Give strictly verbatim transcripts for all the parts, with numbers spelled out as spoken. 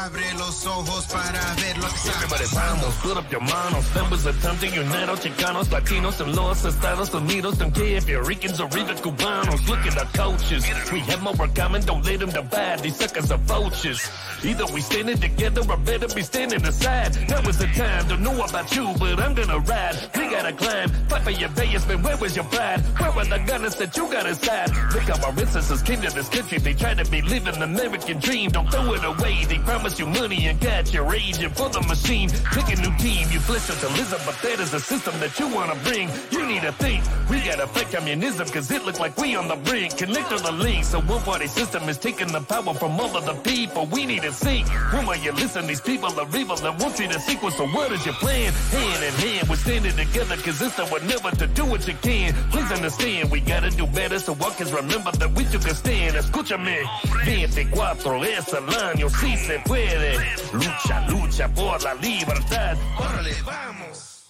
Abre los ojos para ver lo que Everybody vamos, put up your manos. There was a time to unite Chicanos, Latinos, and los Estados Unidos. Don't care if you're Ricans or even Cubanos. Look at our coaches. We have more in common, don't let them divide. These suckers are vultures. Either we standing together or better be standing aside. That was the time, don't know about you, but I'm gonna ride. We gotta climb, fight for your Vegas, man, where was your pride? Where were the gunners that you got inside? Look how our ancestors came to this country. They tried to be living the American dream. Don't throw it away. They promise you money and got your aging for the machine. Pick a new team, you flesh socialism, but that is a system that you wanna bring. You need to think, we gotta fight communism, cause it look like we on the brink. Connect all the links, so one party system is taking the power from all of the people. We need to think, when will you listen? These people are evil and want you to sequel, so what is your plan? Hand in hand, we're standing together, cause it's the one never to do what you can. Please understand, we gotta do better, so walkers remember that we took a stand. Escúchame, veinticuatro es el año, si se puede. Lucha, lucha por la libertad. Órale, vamos.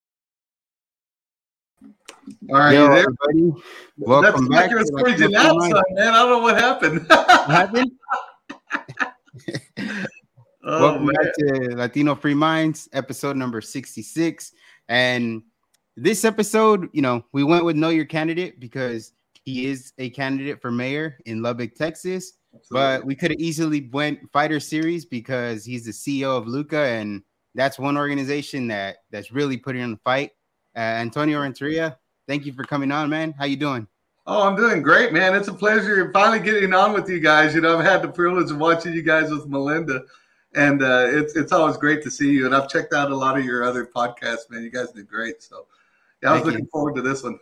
All right, Yo, there. everybody. Welcome That's back. like to it was freezing out, son, man. I don't know what happened. What happened? Oh, Welcome man. back to Latino Free Minds, episode number sixty-six. And this episode, you know, we went with Know Your Candidate because he is a candidate for mayor in Lubbock, Texas. Absolutely. But we could have easily went Fighter Series because he's the C E O of Luca, and that's one organization that that's really putting on the fight. Uh, Antonio Renteria, thank you for coming on, man. How you doing? Oh, I'm doing great, man. It's a pleasure finally getting on with you guys. You know, I've had the privilege of watching you guys with Melinda, and uh, it's it's always great to see you. And I've checked out a lot of your other podcasts, man. You guys did great. So, yeah, I was Thank looking you. forward to this one.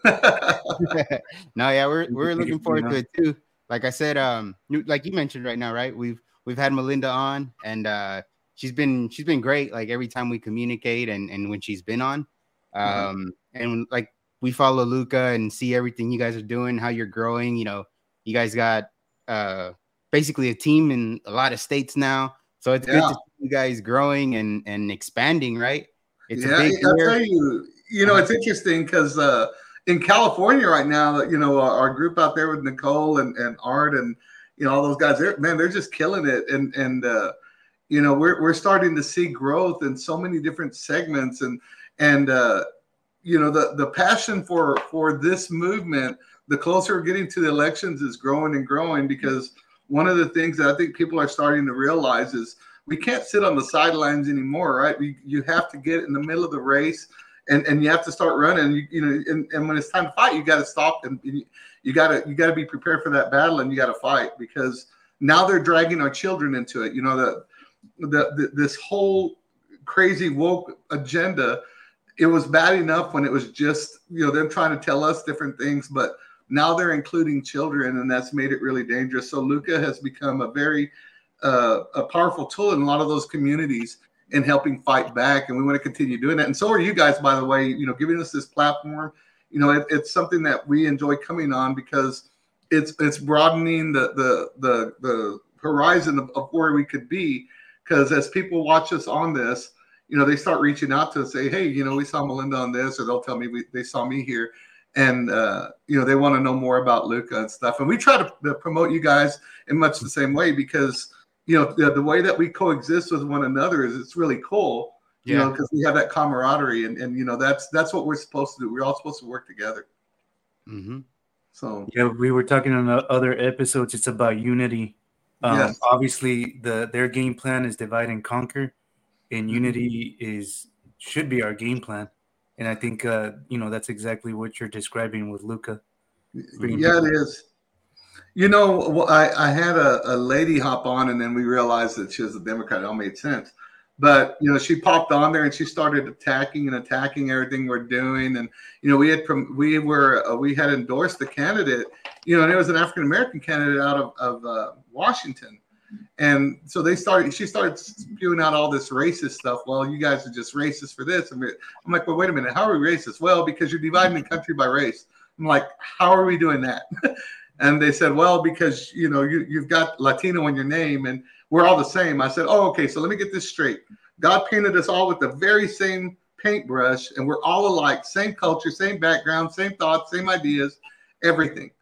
No, yeah, we're we're looking forward to it too. Like I said, um, you- like you mentioned right now, right? We've we've had Melinda on, and uh, she's been she's been great. Like every time we communicate, and and when she's been on, um, and like we follow Luca and see everything you guys are doing, how you're growing. You know, you guys got uh basically a team in a lot of states now, so it's good Yeah. to see you guys growing and and expanding. Right? It's yeah, a big I'll year. tell you, you know, it's interesting because uh, in California right now, you know, our, our group out there with Nicole and, and Art and, you know, all those guys, they're, man, they're just killing it. And, and uh, you know, we're, we're starting to see growth in so many different segments. And, and uh, you know, the, the passion for, for this movement, the closer we're getting to the elections is growing and growing, because one of the things that I think people are starting to realize is we can't sit on the sidelines anymore, right? We, you have to get in the middle of the race, and, and you have to start running. You, you know, and, and when it's time to fight, you got to stop, and you, you got to you got to be prepared for that battle, and you got to fight, because now they're dragging our children into it. You know, the, the the this whole crazy woke agenda. It was bad enough when it was just, you know, them trying to tell us different things, but now they're including children, and that's made it really dangerous. So Luca has become a very uh, a powerful tool in a lot of those communities in helping fight back, and we want to continue doing that. And so are you guys, by the way, you know, giving us this platform. You know, it, it's something that we enjoy coming on, because it's it's broadening the the the, the horizon of, of where we could be. Because as people watch us on this, you know, they start reaching out to us, say, hey, you know, we saw Melinda on this, or they'll tell me we, they saw me here. And, uh, you know, they want to know more about Luca and stuff. And we try to, to promote you guys in much the same way, because, you know, the, the way that we coexist with one another is it's really cool, you Yeah. know, because we have that camaraderie. And, and, you know, that's that's what we're supposed to do. We're all supposed to work together. Mm-hmm. So, Yeah, we were talking on the other episodes. It's about unity. Um, Yes. Obviously, the their game plan is divide and conquer, and unity is should be our game plan. And I think uh, you know that's exactly what you're describing with Luca. yeah, it is. You know, I, I had a, a lady hop on, and then we realized that she was a Democrat. It all made sense. But, you know, she popped on there and she started attacking and attacking everything we're doing. And, you know, we had we were uh, we had endorsed the candidate, you know, and it was an African-American candidate out of, of uh, Washington. And so they started, she started spewing out all this racist stuff. Well, you guys are just racist for this. And I'm like, well, wait a minute. How are we racist? Well, because you're dividing the country by race. I'm like, how are we doing that? And they said, well, because, you know, you, you've got Latino in your name and we're all the same. I said, oh, okay, so let me get this straight. God painted us all with the very same paintbrush, and we're all alike, same culture, same background, same thoughts, same ideas, everything.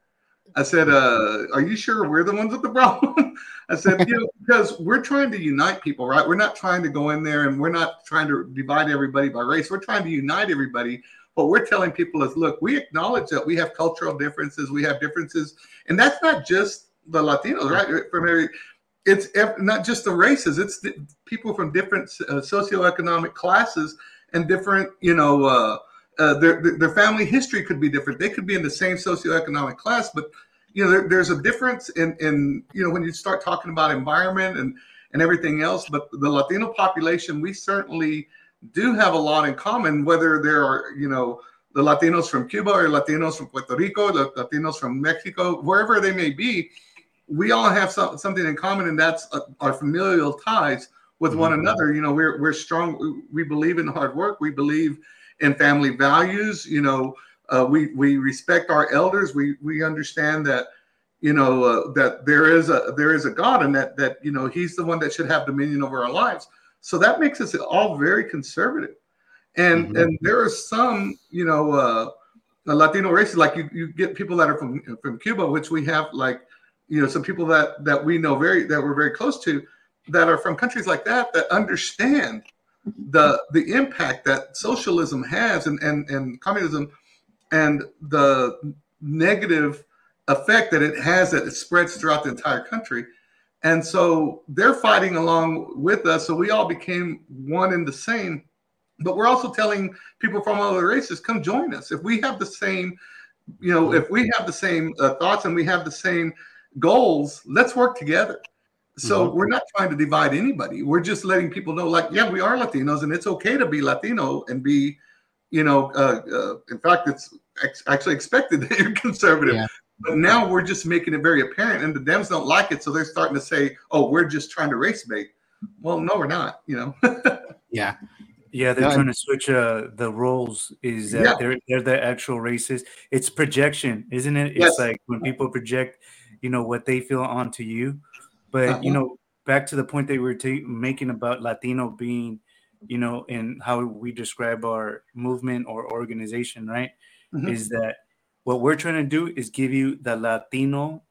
I said, uh, are you sure we're the ones with the problem? I said, you know, because we're trying to unite people, right? We're not trying to go in there and we're not trying to divide everybody by race. We're trying to unite everybody. What we're telling people is, look, we acknowledge that we have cultural differences. We have differences. And that's not just the Latinos, right? From every, it's not just the races. It's the people from different uh, socioeconomic classes and different, you know, uh, Uh, their their family history could be different. They could be in the same socioeconomic class, but you know there, there's a difference in in you know when you start talking about environment and and everything else. But the Latino population, we certainly do have a lot in common. Whether there are you know the Latinos from Cuba or Latinos from Puerto Rico, the Latinos from Mexico, wherever they may be, we all have some, something in common, and that's uh, our familial ties with mm-hmm. one another. You know, we're we're strong. We believe in hard work. We believe in family values. You know, uh, we we respect our elders. We we understand that, you know, uh, that there is a there is a God, and that that you know He's the one that should have dominion over our lives. So that makes us all very conservative. And mm-hmm. and there are some, you know, uh, Latino races, like you you get people that are from from Cuba, which we have, like, you know, some people that that we know very that we're very close to, that are from countries like that, that understand the the impact that socialism has and, and, and communism and the negative effect that it has, that it spreads throughout the entire country. And so they're fighting along with us. So we all became one and the same. But we're also telling people from other races, come join us. If we have the same, you know, if we have the same uh, thoughts and we have the same goals, let's work together. So mm-hmm. we're not trying to divide anybody. We're just letting people know, like, yeah, we are Latinos, and it's okay to be Latino and be, you know, uh, uh, in fact, it's ex- actually expected that you're conservative. Yeah. But now we're just making it very apparent, and the Dems don't like it, so they're starting to say, oh, we're just trying to race bait. Well, no, we're not, you know. yeah. Yeah, they're no, trying to switch uh, the roles. Is that yeah. they're they're the actual races. It's projection, isn't it? It's yes. like when people project, you know, what they feel onto you. But, uh-huh. you know, back to the point that we were t- making about Latino being, you know, and how we describe our movement or organization, right? Mm-hmm. Is that what we're trying to do is give you the Latino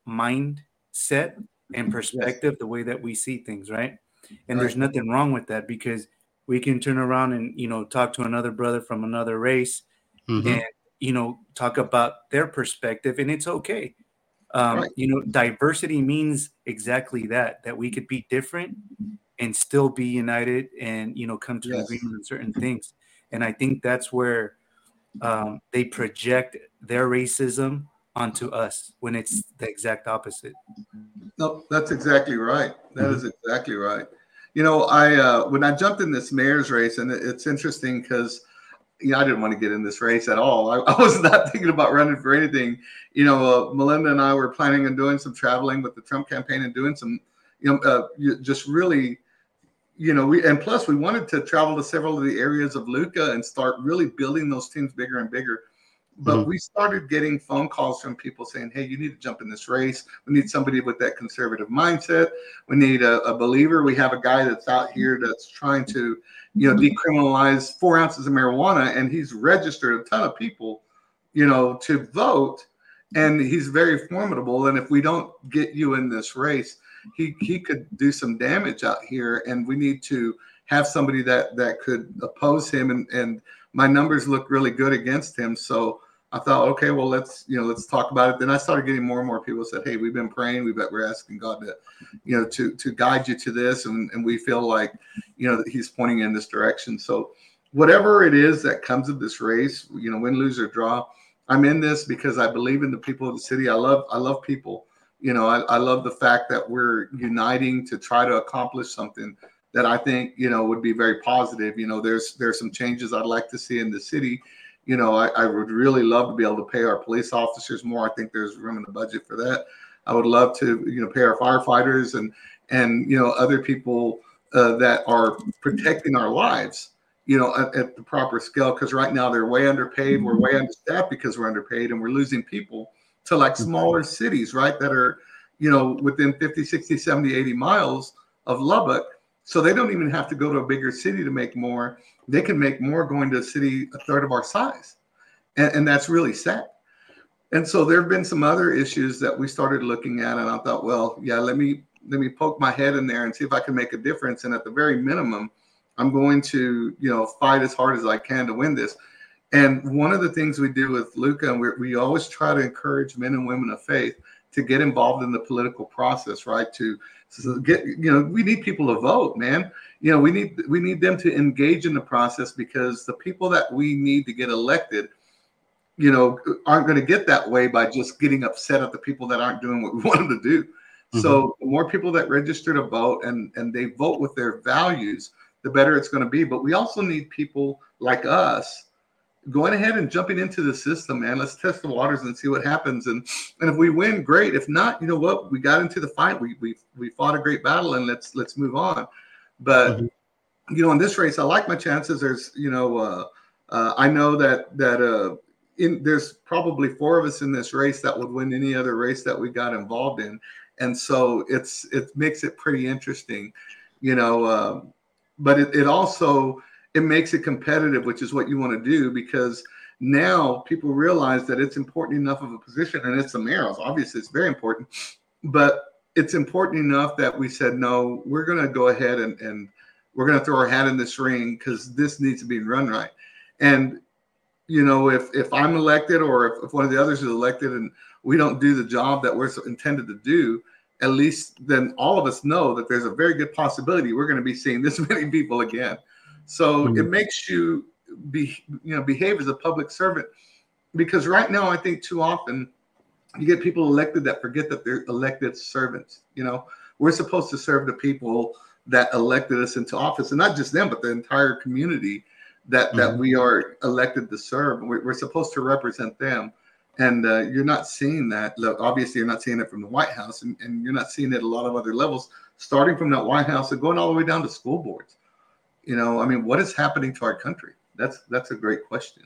mindset and perspective, yes. the way that we see things, right? And right. there's nothing wrong with that, because we can turn around and, you know, talk to another brother from another race mm-hmm. and, you know, talk about their perspective, and it's okay. Um, right. You know, diversity means exactly that, that we could be different and still be united and, you know, come to yes. an agreement on certain things. And I think that's where um, they project their racism onto us when it's the exact opposite. No, that's exactly right. That mm-hmm. is exactly right. You know, I uh, when I jumped in this mayor's race, and it, it's interesting because, you know, I didn't want to get in this race at all. I, I was not thinking about running for anything. You know, uh, Melinda and I were planning on doing some traveling with the Trump campaign and doing some, you know, uh, just really, you know, we and plus we wanted to travel to several of the areas of Luca and start really building those teams bigger and bigger. But mm-hmm. we started getting phone calls from people saying, hey, you need to jump in this race. We need somebody with that conservative mindset. We need a, a believer. We have a guy that's out here that's trying to, you know, decriminalize four ounces of marijuana, and he's registered a ton of people, you know, to vote, and he's very formidable. And if we don't get you in this race, he he could do some damage out here, and we need to have somebody that that could oppose him. And and my numbers look really good against him, so I thought, okay, well, let's, you know, let's talk about it. Then I started getting more and more people said, hey, we've been praying. We've been, we're asking God to, you know, to, to guide you to this. And, and we feel like, you know, that he's pointing in this direction. So whatever it is that comes of this race, you know, win, lose or draw, I'm in this because I believe in the people of the city. I love, I love people. You know, I, I love the fact that we're uniting to try to accomplish something that I think, you know, would be very positive. You know, there's, there's some changes I'd like to see in the city. You know, I, I would really love to be able to pay our police officers more. I think there's room in the budget for that. I would love to, you know, pay our firefighters and, and you know, other people uh, that are protecting our lives, you know, at, at the proper scale. Because right now they're way underpaid. We're way understaffed because we're underpaid, and we're losing people to like smaller cities, right, that are, you know, within fifty, sixty, seventy, eighty miles of Lubbock. So they don't even have to go to a bigger city to make more. They can make more going to a city a third of our size. And, and that's really sad. And so there have been some other issues that we started looking at, and I thought, well, yeah, let me let me poke my head in there and see if I can make a difference. And at the very minimum, I'm going to, you know, fight as hard as I can to win this. And one of the things we do with Luca, and we we always try to encourage men and women of faith to get involved in the political process, right? To, to get, you know, we need people to vote, man. You know, we need we need them to engage in the process, because the people that we need to get elected, you know, aren't going to get that way by just getting upset at the people that aren't doing what we want them to do. Mm-hmm. So the more people that register to vote and, and they vote with their values, the better it's going to be. But we also need people like us going ahead and jumping into the system, man. Let's test the waters and see what happens. And and if we win, great. If not, you know what? We got into the fight. We we we fought a great battle, and let's let's move on. But mm-hmm. you know, in this race, I like my chances. There's, you know, uh, uh, I know that that uh, in there's probably four of us in this race that would win any other race that we got involved in, and so it's it makes it pretty interesting, you know. Uh, but it, it also it makes it competitive, which is what you want to do, because now people realize that it's important enough of a position, and it's the mayor's. Obviously, it's very important, but it's important enough that we said, no, we're going to go ahead and, and we're going to throw our hat in this ring, because this needs to be run right. And, you know, if, if I'm elected, or if, if one of the others is elected and we don't do the job that we're intended to do, at least then all of us know that there's a very good possibility we're going to be seeing this many people again. So mm-hmm. it makes you be, you know, behave as a public servant, because right now I think too often you get people elected that forget that they're elected servants. You know, we're supposed to serve the people that elected us into office, and not just them, but the entire community that mm-hmm. that we are elected to serve. We're, we're supposed to represent them, and uh, you're not seeing that. Look, obviously, you're not seeing it from the White House, and, and you're not seeing it at a lot of other levels, starting from that White House and going all the way down to school boards. You know, I mean, what is happening to our country? That's that's a great question.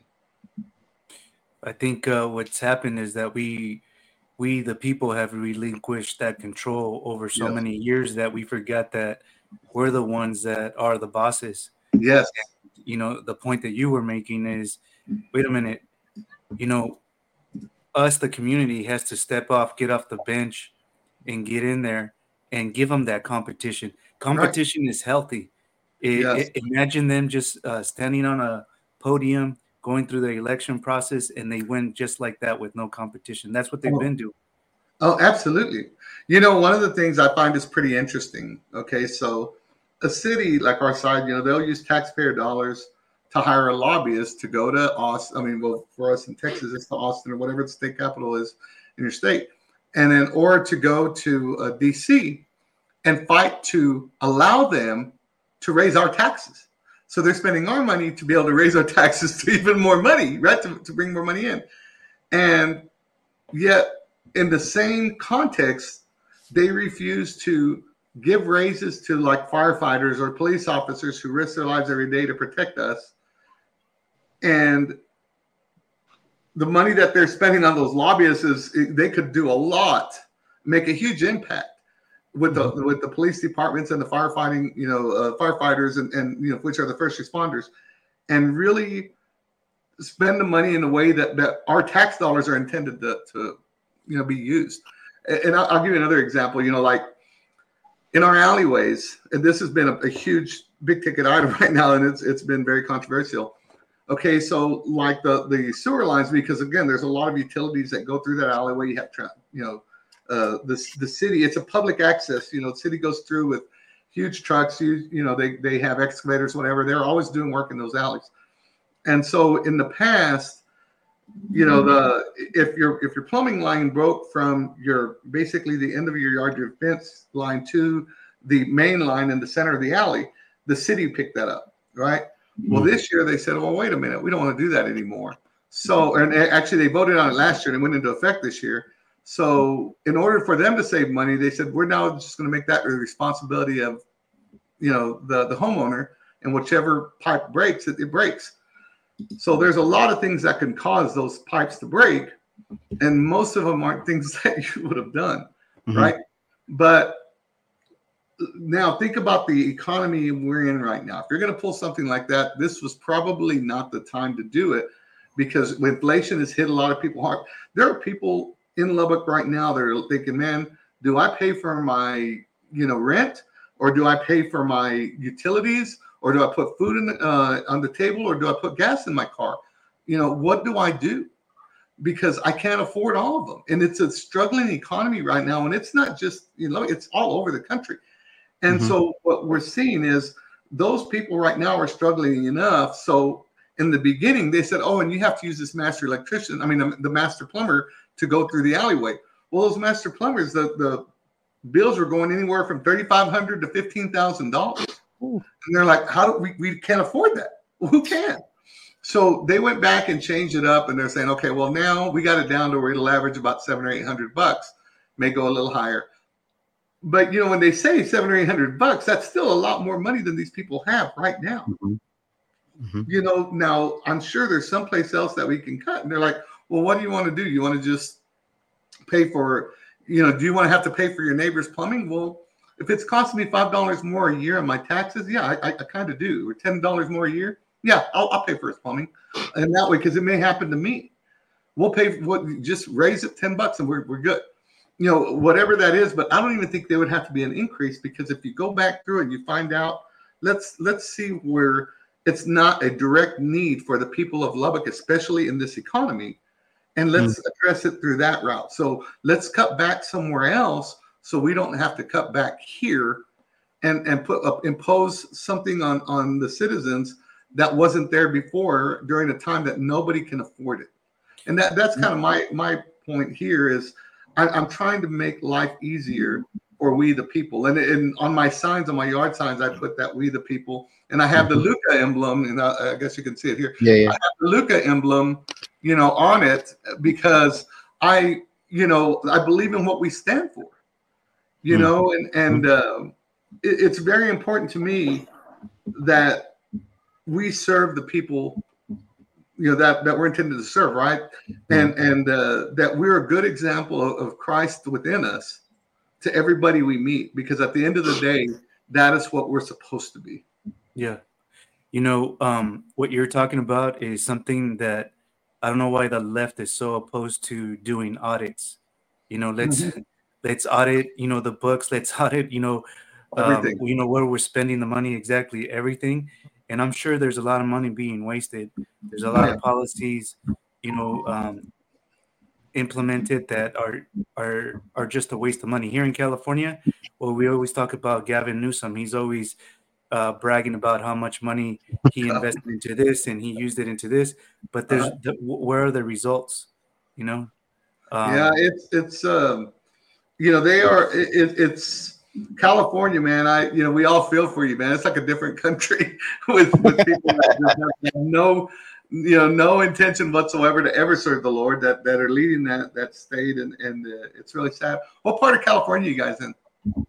I think uh, what's happened is that we, we the people, have relinquished that control over so yes. many years that we forgot that we're the ones that are the bosses. Yes. And, you know, the point that you were making is, wait a minute, you know, us, the community, has to step off, get off the bench, and get in there and give them that competition. Competition right. is healthy. It, yes. it, imagine them just uh, standing on a podium, going through the election process, and they win just like that with no competition. That's what they've oh. been doing. Oh, absolutely. You know, one of the things I find is pretty interesting. Okay, so a city like our side, you know, they'll use taxpayer dollars to hire a lobbyist to go to Austin. I mean, well, for us in Texas, it's to Austin or whatever the state capital is in your state. And then, or to go to uh, D C and fight to allow them to raise our taxes. So they're spending our money to be able to raise our taxes to even more money, right? To, to bring more money in. And yet, in the same context, they refuse to give raises to like firefighters or police officers who risk their lives every day to protect us. And the money that they're spending on those lobbyists is, they could do a lot, make a huge impact with the with the police departments and the firefighting, you know, uh, firefighters and, and, you know, which are the first responders, and really spend the money in a way that, that our tax dollars are intended to, to you know, be used. And I'll, I'll give you another example, you know, like in our alleyways, and this has been a, a huge, big ticket item right now, and it's it's been very controversial. Okay, so like the, the sewer lines, because again, there's a lot of utilities that go through that alleyway. You have, tra- you know, uh, the, the city, it's a public access, you know, the city goes through with huge trucks, you, you know, they, they have excavators, whatever. They're always doing work in those alleys. And so in the past, you know, the if your if your plumbing line broke from your basically the end of your yard, your fence line to the main line in the center of the alley, the city picked that up, right? Mm-hmm. Well, this year they said, well, wait a minute, we don't want to do that anymore. So, and actually they voted on it last year and it went into effect this year. So in order for them to save money, they said, we're now just going to make that the responsibility of, you know, the, the homeowner, and whichever pipe breaks, it, it breaks. So there's a lot of things that can cause those pipes to break, and most of them aren't things that you would have done, mm-hmm. right? But now think about the economy we're in right now. If you're going to pull something like that, this was probably not the time to do it, because inflation has hit a lot of people hard. There are people in Lubbock right now that are thinking, man, do I pay for my, you know, rent, or do I pay for my utilities, or do I put food in the, uh, on the table, or do I put gas in my car? You know, what do I do? Because I can't afford all of them. And it's a struggling economy right now. And it's not just, you know, it's all over the country. And mm-hmm. so what we're seeing is those people right now are struggling enough. So in the beginning, they said, oh, and you have to use this master electrician, I mean, the, the master plumber to go through the alleyway. Well, those master plumbers, the, the bills were going anywhere from thirty-five hundred dollars to fifteen thousand dollars. And they're like, how do we, we can't afford that? Well, who can? So they went back and changed it up, and they're saying, okay, well, now we got it down to where it'll average about seven or eight hundred bucks, may go a little higher. But, you know, when they say seven or eight hundred bucks, that's still a lot more money than these people have right now. Mm-hmm. Mm-hmm. You know, now I'm sure there's someplace else that we can cut. And they're like, well, what do you want to do? You want to just pay for, you know, do you want to have to pay for your neighbor's plumbing? Well, if it's costing me five dollars more a year on my taxes, yeah, I, I, I kind of do. Or ten dollars more a year. Yeah, I'll, I'll pay for his plumbing. And that way, because it may happen to me. We'll pay, what, just raise it ten bucks and we're, we're good. You know, whatever that is. But I don't even think there would have to be an increase, because if you go back through and you find out, let's let's see where it's not a direct need for the people of Lubbock, especially in this economy. And let's mm. address it through that route. So let's cut back somewhere else so we don't have to cut back here and, and put up, impose something on, on the citizens that wasn't there before during a time that nobody can afford it. And that, that's kind of my, my point here is I, I'm trying to make life easier for we the people. And, and on my signs, on my yard signs, I put that we the people. And I have the Luca emblem, and I, I guess you can see it here. Yeah, yeah. I have the Luca emblem, you know, on it because I, you know, I believe in what we stand for, you mm-hmm. know, and, and uh, it, it's very important to me that we serve the people, you know, that, that we're intended to serve, right? And and uh, that we're a good example of, of Christ within us to everybody we meet, because at the end of the day, that is what we're supposed to be. Yeah. You know, um, what you're talking about is something that I don't know why the left is so opposed to doing audits. You know, let's mm-hmm. let's audit, you know, the books, let's audit, you know, um, you know, where we're spending the money, exactly everything. And I'm sure there's a lot of money being wasted. There's a lot yeah. of policies, you know, um, implemented that are are are just a waste of money. Here in California, well, we always talk about Gavin Newsom. He's always uh, bragging about how much money he invested into this and he used it into this. But there's uh-huh. the, where are the results? You know? Um, yeah, it's it's um, you know, they are. It, it's California, man. I you know we all feel for you, man. It's like a different country with, with people that have no. you know, no intention whatsoever to ever serve the Lord that, that are leading that, that state. And, and uh, it's really sad. What part of California are you guys in?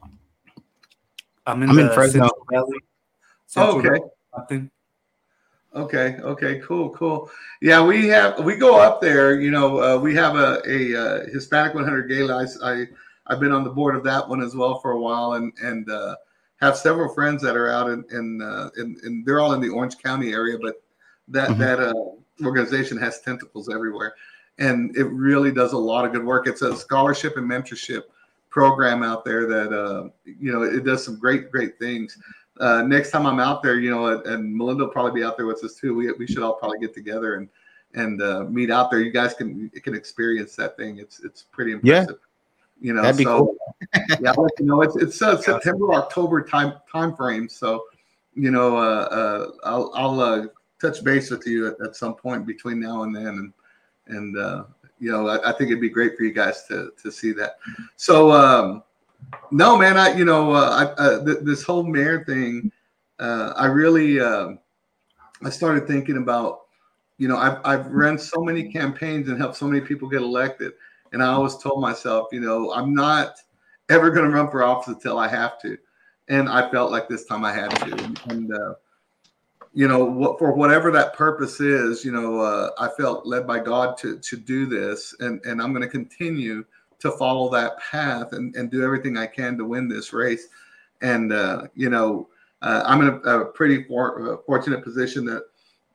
I'm in, I'm in Fresno Valley. Oh, okay. Valley. Okay. Okay. Cool. Cool. Yeah. We have, we go up there, you know, uh, we have a, a, uh Hispanic one hundred Gala. I, I, I've been on the board of that one as well for a while, and, and, uh, have several friends that are out in, in, uh, in, in they're all in the Orange County area, but that mm-hmm. that uh, organization has tentacles everywhere, and it really does a lot of good work. It's a scholarship and mentorship program out there that uh, you know it does some great great things. Uh, next time I'm out there, you know, and Melinda will probably be out there with us too. We we should all probably get together and and uh, meet out there. You guys can can experience that thing. It's it's pretty impressive. Yeah. You know, that'd be so cool. yeah, I'll let you know, it's it's uh, September October time time frame. So you know, uh, uh, I'll I'll. Uh, touch base with you at, at some point between now and then, and and uh, you know I, I think it'd be great for you guys to to see that. So um, no, man, I you know uh, I, uh, th- this whole mayor thing, uh, I really uh, I started thinking about you know I've I've run so many campaigns and helped so many people get elected, and I always told myself, you know, I'm not ever going to run for office until I have to, and I felt like this time I had to, and. Uh, You know, what for whatever that purpose is, you know, uh, I felt led by God to to do this, and, and I'm going to continue to follow that path and, and do everything I can to win this race. And, uh, you know, uh, I'm in a, a pretty for, uh, fortunate position that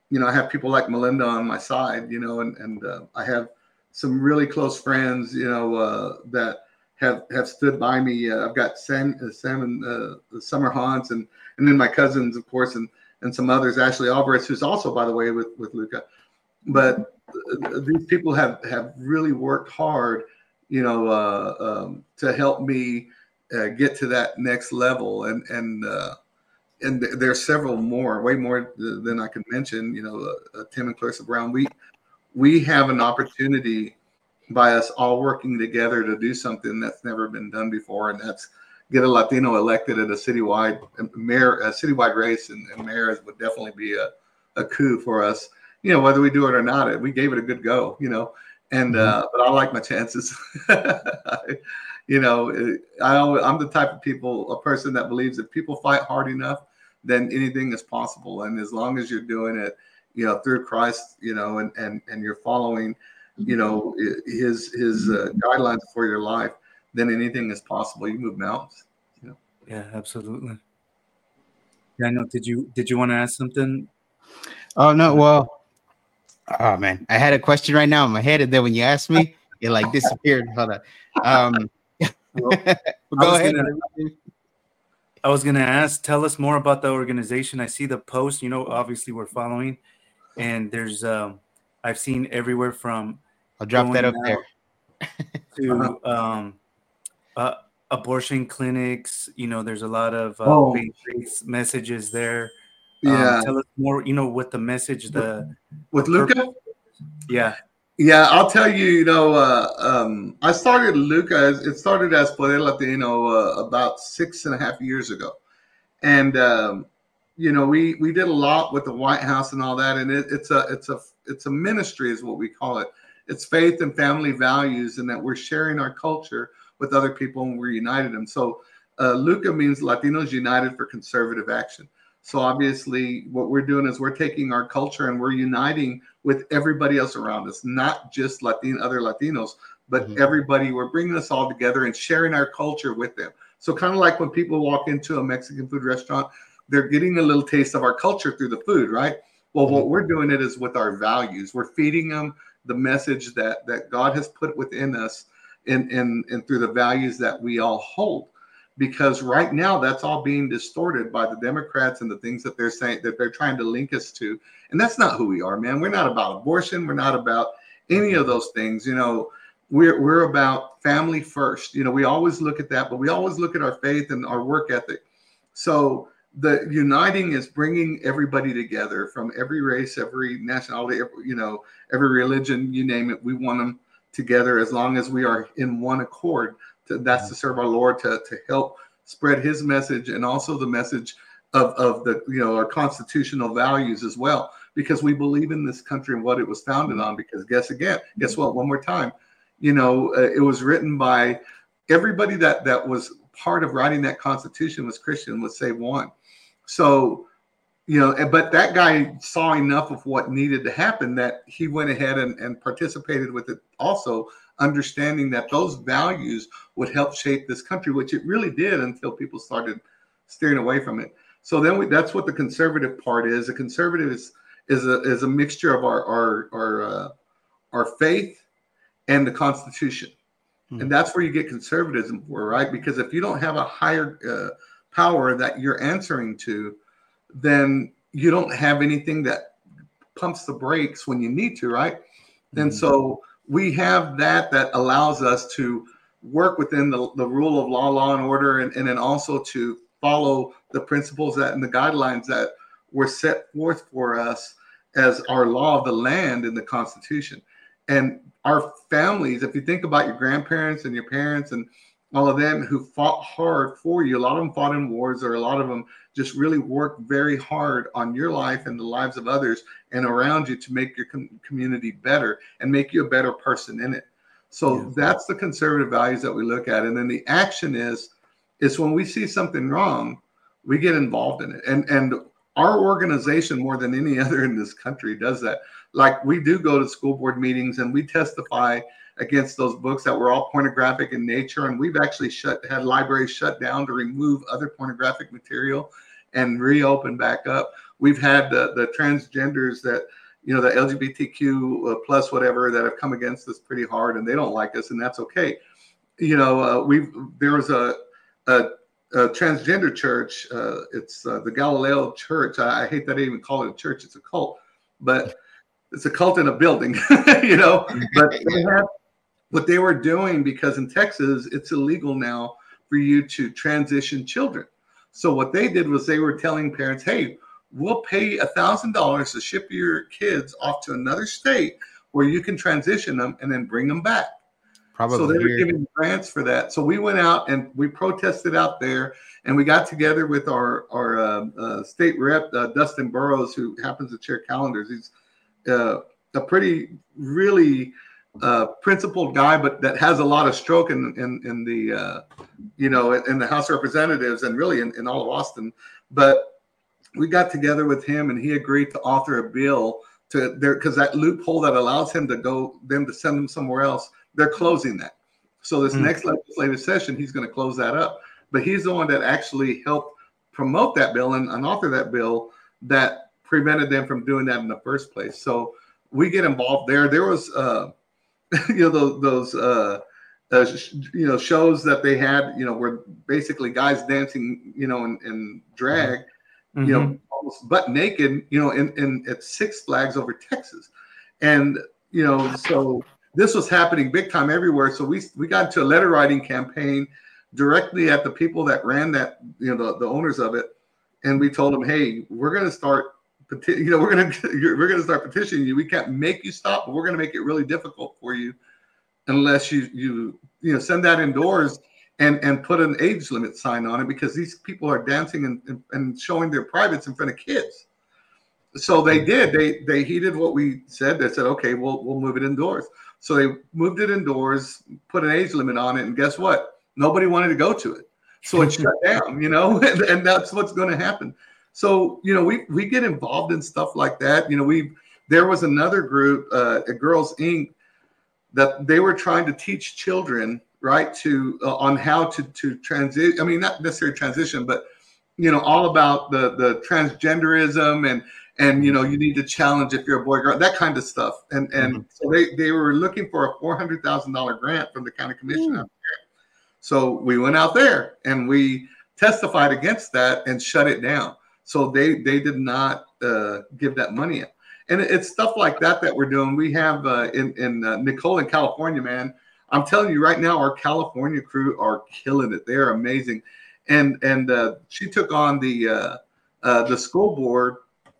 you know, I have people like Melinda on my side, you know, and, and uh, I have some really close friends, you know, uh, that have, have stood by me. Uh, I've got Sam, uh, Sam and uh, Summer Hans, and, and then my cousins, of course, and, and some others, Ashley Alvarez, who's also, by the way, with, with Luca. But uh, these people have, have really worked hard, you know, uh, um, to help me uh, get to that next level. And, and, uh, and th- there are several more, way more th- than I could mention, you know, uh, uh, Tim and Clarissa Brown. We, we have an opportunity by us all working together to do something that's never been done before. And that's get a Latino elected at a citywide mayor, a citywide race, and, and mayor would definitely be a, a coup for us. You know, whether we do it or not, we gave it a good go, you know, and, mm-hmm. uh, but I like my chances. You know, I always, I'm the type of people, a person that believes if people fight hard enough, then anything is possible. And as long as you're doing it, you know, through Christ, you know, and, and, and you're following, you know, his, his uh, guidelines for your life, then anything is possible. You move mountains, you know? Yeah, absolutely. Daniel, did you, did you want to ask something? Oh, no. Well, oh man, I had a question right now in my head. And then when you asked me, it like disappeared. Hold on. Um, well, go ahead. Gonna, I was going to ask, tell us more about the organization. I see the post, you know, obviously we're following, and there's, um, I've seen everywhere from I'll drop that up there to um, uh, abortion clinics. You know, there's a lot of uh, oh. faith messages there. Yeah. Um, tell us more, you know, what the message, the with Luca. Yeah. Yeah, I'll tell you, you know, uh, um, I started Luca, it started as Poder Latino uh, about six and a half years ago. And, um, you know, we, we did a lot with the White House and all that. And it, it's a, it's a, it's a ministry is what we call it. It's faith and family values, and that we're sharing our culture with other people and we're united them. So uh, Luca means Latinos United for Conservative Action. So obviously what we're doing is we're taking our culture and we're uniting with everybody else around us, not just Latino, other Latinos, but mm-hmm. everybody. We're bringing us all together and sharing our culture with them. So kind of like when people walk into a Mexican food restaurant, they're getting a little taste of our culture through the food, right? Well, mm-hmm. what we're doing it is with our values. We're feeding them the message that, that God has put within us and, and, and through the values that we all hold. Because right now that's all being distorted by the Democrats and the things that they're saying that they're trying to link us to. And that's not who we are, man. We're not about abortion. We're not about any of those things. You know, we're, we're about family first. You know, we always look at that, but we always look at our faith and our work ethic. So the uniting is bringing everybody together from every race, every nationality, every, you know, every religion, you name it. We want them together as long as we are in one accord. That's to serve our Lord, to, to help spread his message, and also the message of, of the, you know, our constitutional values as well, because we believe in this country and what it was founded on. Because guess again, guess what? One more time, you know, uh, it was written by everybody that, that was part of writing that Constitution was Christian, was save one. So, you know, but that guy saw enough of what needed to happen that he went ahead and, and participated with it also, understanding that those values would help shape this country, which it really did until people started steering away from it. So then we, that's what the conservative part is. A conservative is is a is a mixture of our our our, uh, our faith and the Constitution, mm-hmm. and that's where you get conservatism for, right? Because if you don't have a higher uh, power that you're answering to, then you don't have anything that pumps the brakes when you need to, right? Mm-hmm. And so we have that that allows us to work within the, the rule of law, law and order, and, and then also to follow the principles that and the guidelines that were set forth for us as our law of the land in the Constitution. And our families, if you think about your grandparents and your parents and all of them who fought hard for you, a lot of them fought in wars, or a lot of them just really worked very hard on your life and the lives of others and around you to make your com- community better and make you a better person in it. So yeah. that's the conservative values that we look at. And then the action is, is when we see something wrong, we get involved in it. And, and our organization, more than any other in this country, does that. Like, we do go to school board meetings and we testify against those books that were all pornographic in nature. And we've actually shut had libraries shut down to remove other pornographic material and reopen back up. we've had the, the transgenders that, you know, the L G B T Q plus whatever that have come against us pretty hard, and they don't like us, and that's okay. You know, uh, we've there was a, a, a transgender church. Uh, it's uh, the Galileo Church. I, I hate that I even call it a church. It's a cult, but it's a cult in a building, you know. But they had, what they were doing, because in Texas it's illegal now for you to transition children. So what they did was they were telling parents, hey, we'll pay a thousand dollars to ship your kids off to another state where you can transition them and then bring them back. Probably so they were giving grants for that. So we went out and we protested out there, and we got together with our our uh, uh, state rep, uh, Dustin Burrows, who happens to chair calendars. He's uh, a pretty, really uh, principled guy, but that has a lot of stroke in in, in the uh, you know in, in the House of Representatives and really in, in all of Austin. But we got together with him, and he agreed to author a bill to there because that loophole that allows him to go them to send them somewhere else. They're closing that. So this mm. next legislative session, he's going to close that up. But he's the one that actually helped promote that bill and, and author that bill that prevented them from doing that in the first place. So we get involved there. There was, uh, you know, those, those uh, uh, sh- you know, shows that they had, you know, where basically guys dancing, you know, in, in drag, mm-hmm. you know, almost butt naked, you know, in, in at Six Flags over Texas. And, you know, so this was happening big time everywhere. So we we got into a letter writing campaign directly at the people that ran that, you know, the, the owners of it. And we told them, hey, we're going to start, peti- you know, we're going to we're going to start petitioning you. We can't make you stop, but we're going to make it really difficult for you unless you you you know send that indoors and and put an age limit sign on it, because these people are dancing and, and, and showing their privates in front of kids. So they did. They they heeded what we said. They said, okay, we'll we'll move it indoors. So they moved it indoors, put an age limit on it, and guess what? Nobody wanted to go to it. So it shut down, you know, and, and that's what's going to happen. So, you know, we we get involved in stuff like that. You know, we there was another group, uh, at Girls Incorporated, that they were trying to teach children, right, to uh, on how to to transition. I mean, not necessarily transition, but, you know, all about the the transgenderism and and you know you need to challenge if you're a boy girl, that kind of stuff. And and mm-hmm. so they they were looking for a four hundred thousand dollar grant from the county commission mm. out there. So we went out there and we testified against that and shut it down. So they they did not uh, give that money out. And it's stuff like that that we're doing. We have uh, in in uh, Nicole in California, man. I'm telling you right now, our California crew are killing it. They're amazing. And and uh, she took on the uh, uh, the school board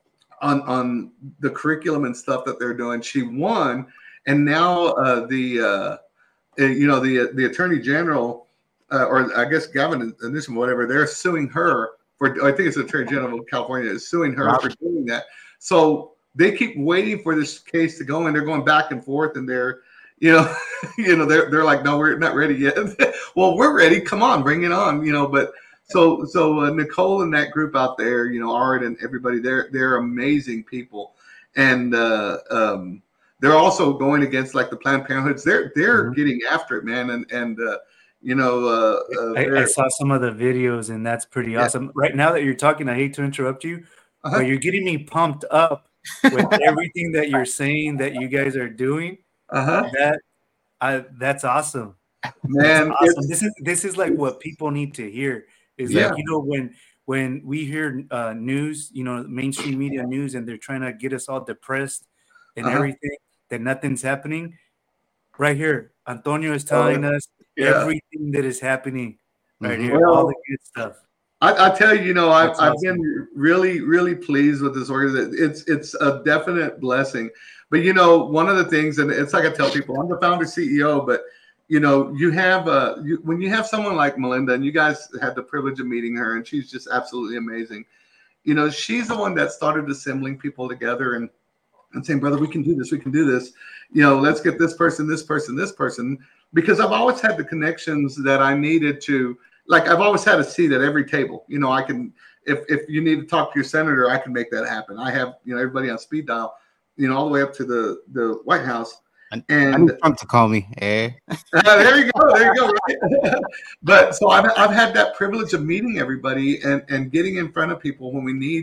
on on the curriculum and stuff that they're doing. She won, and now uh, the uh, you know the the attorney general, uh, or I guess Gavin Newsom, whatever, they're suing her for. I think it's the attorney general of California is suing her wow. for doing that. So they keep waiting for this case to go, and they're going back and forth, and they're you know you know they're they're like, no, we're not ready yet. Well, we're ready. Come on, bring it on. You know, but. So, so uh, Nicole and that group out there, you know, Art and everybody, they're they're amazing people, and uh, um, they're also going against like the Planned Parenthoods. They're they're mm-hmm. getting after it, man, and and uh, you know, uh, uh, I, I saw some of the videos, and that's pretty yeah. awesome. Right now that you're talking, I hate to interrupt you, uh-huh. but you're getting me pumped up with everything that you're saying that you guys are doing. Uh-huh. That I that's awesome, man. That's awesome. This is this is like what people need to hear. Is yeah. like, you know, when when we hear uh, news, you know, mainstream media news, and they're trying to get us all depressed and uh-huh. everything, that nothing's happening. Right here, Antonio is telling uh, us yeah. everything that is happening right mm-hmm. here, well, all the good stuff. I, I tell you, you know, I've, awesome. I've been really, really pleased with this organization. It's it's a definite blessing. But, you know, one of the things, and it's like I tell people, I'm the founder C E O, but you know, you have uh, you, when you have someone like Melinda, and you guys had the privilege of meeting her, and she's just absolutely amazing. You know, she's the one that started assembling people together and and saying, brother, we can do this, we can do this. You know, let's get this person, this person, this person, because I've always had the connections that I needed to. Like, I've always had a seat at every table. You know, I can, if if you need to talk to your senator, I can make that happen. I have, you know, everybody on speed dial, you know, all the way up to the the White House. And I need Trump to call me. Eh? Uh, there you go. There you go. Right? But so I've, I've had that privilege of meeting everybody and, and getting in front of people when we need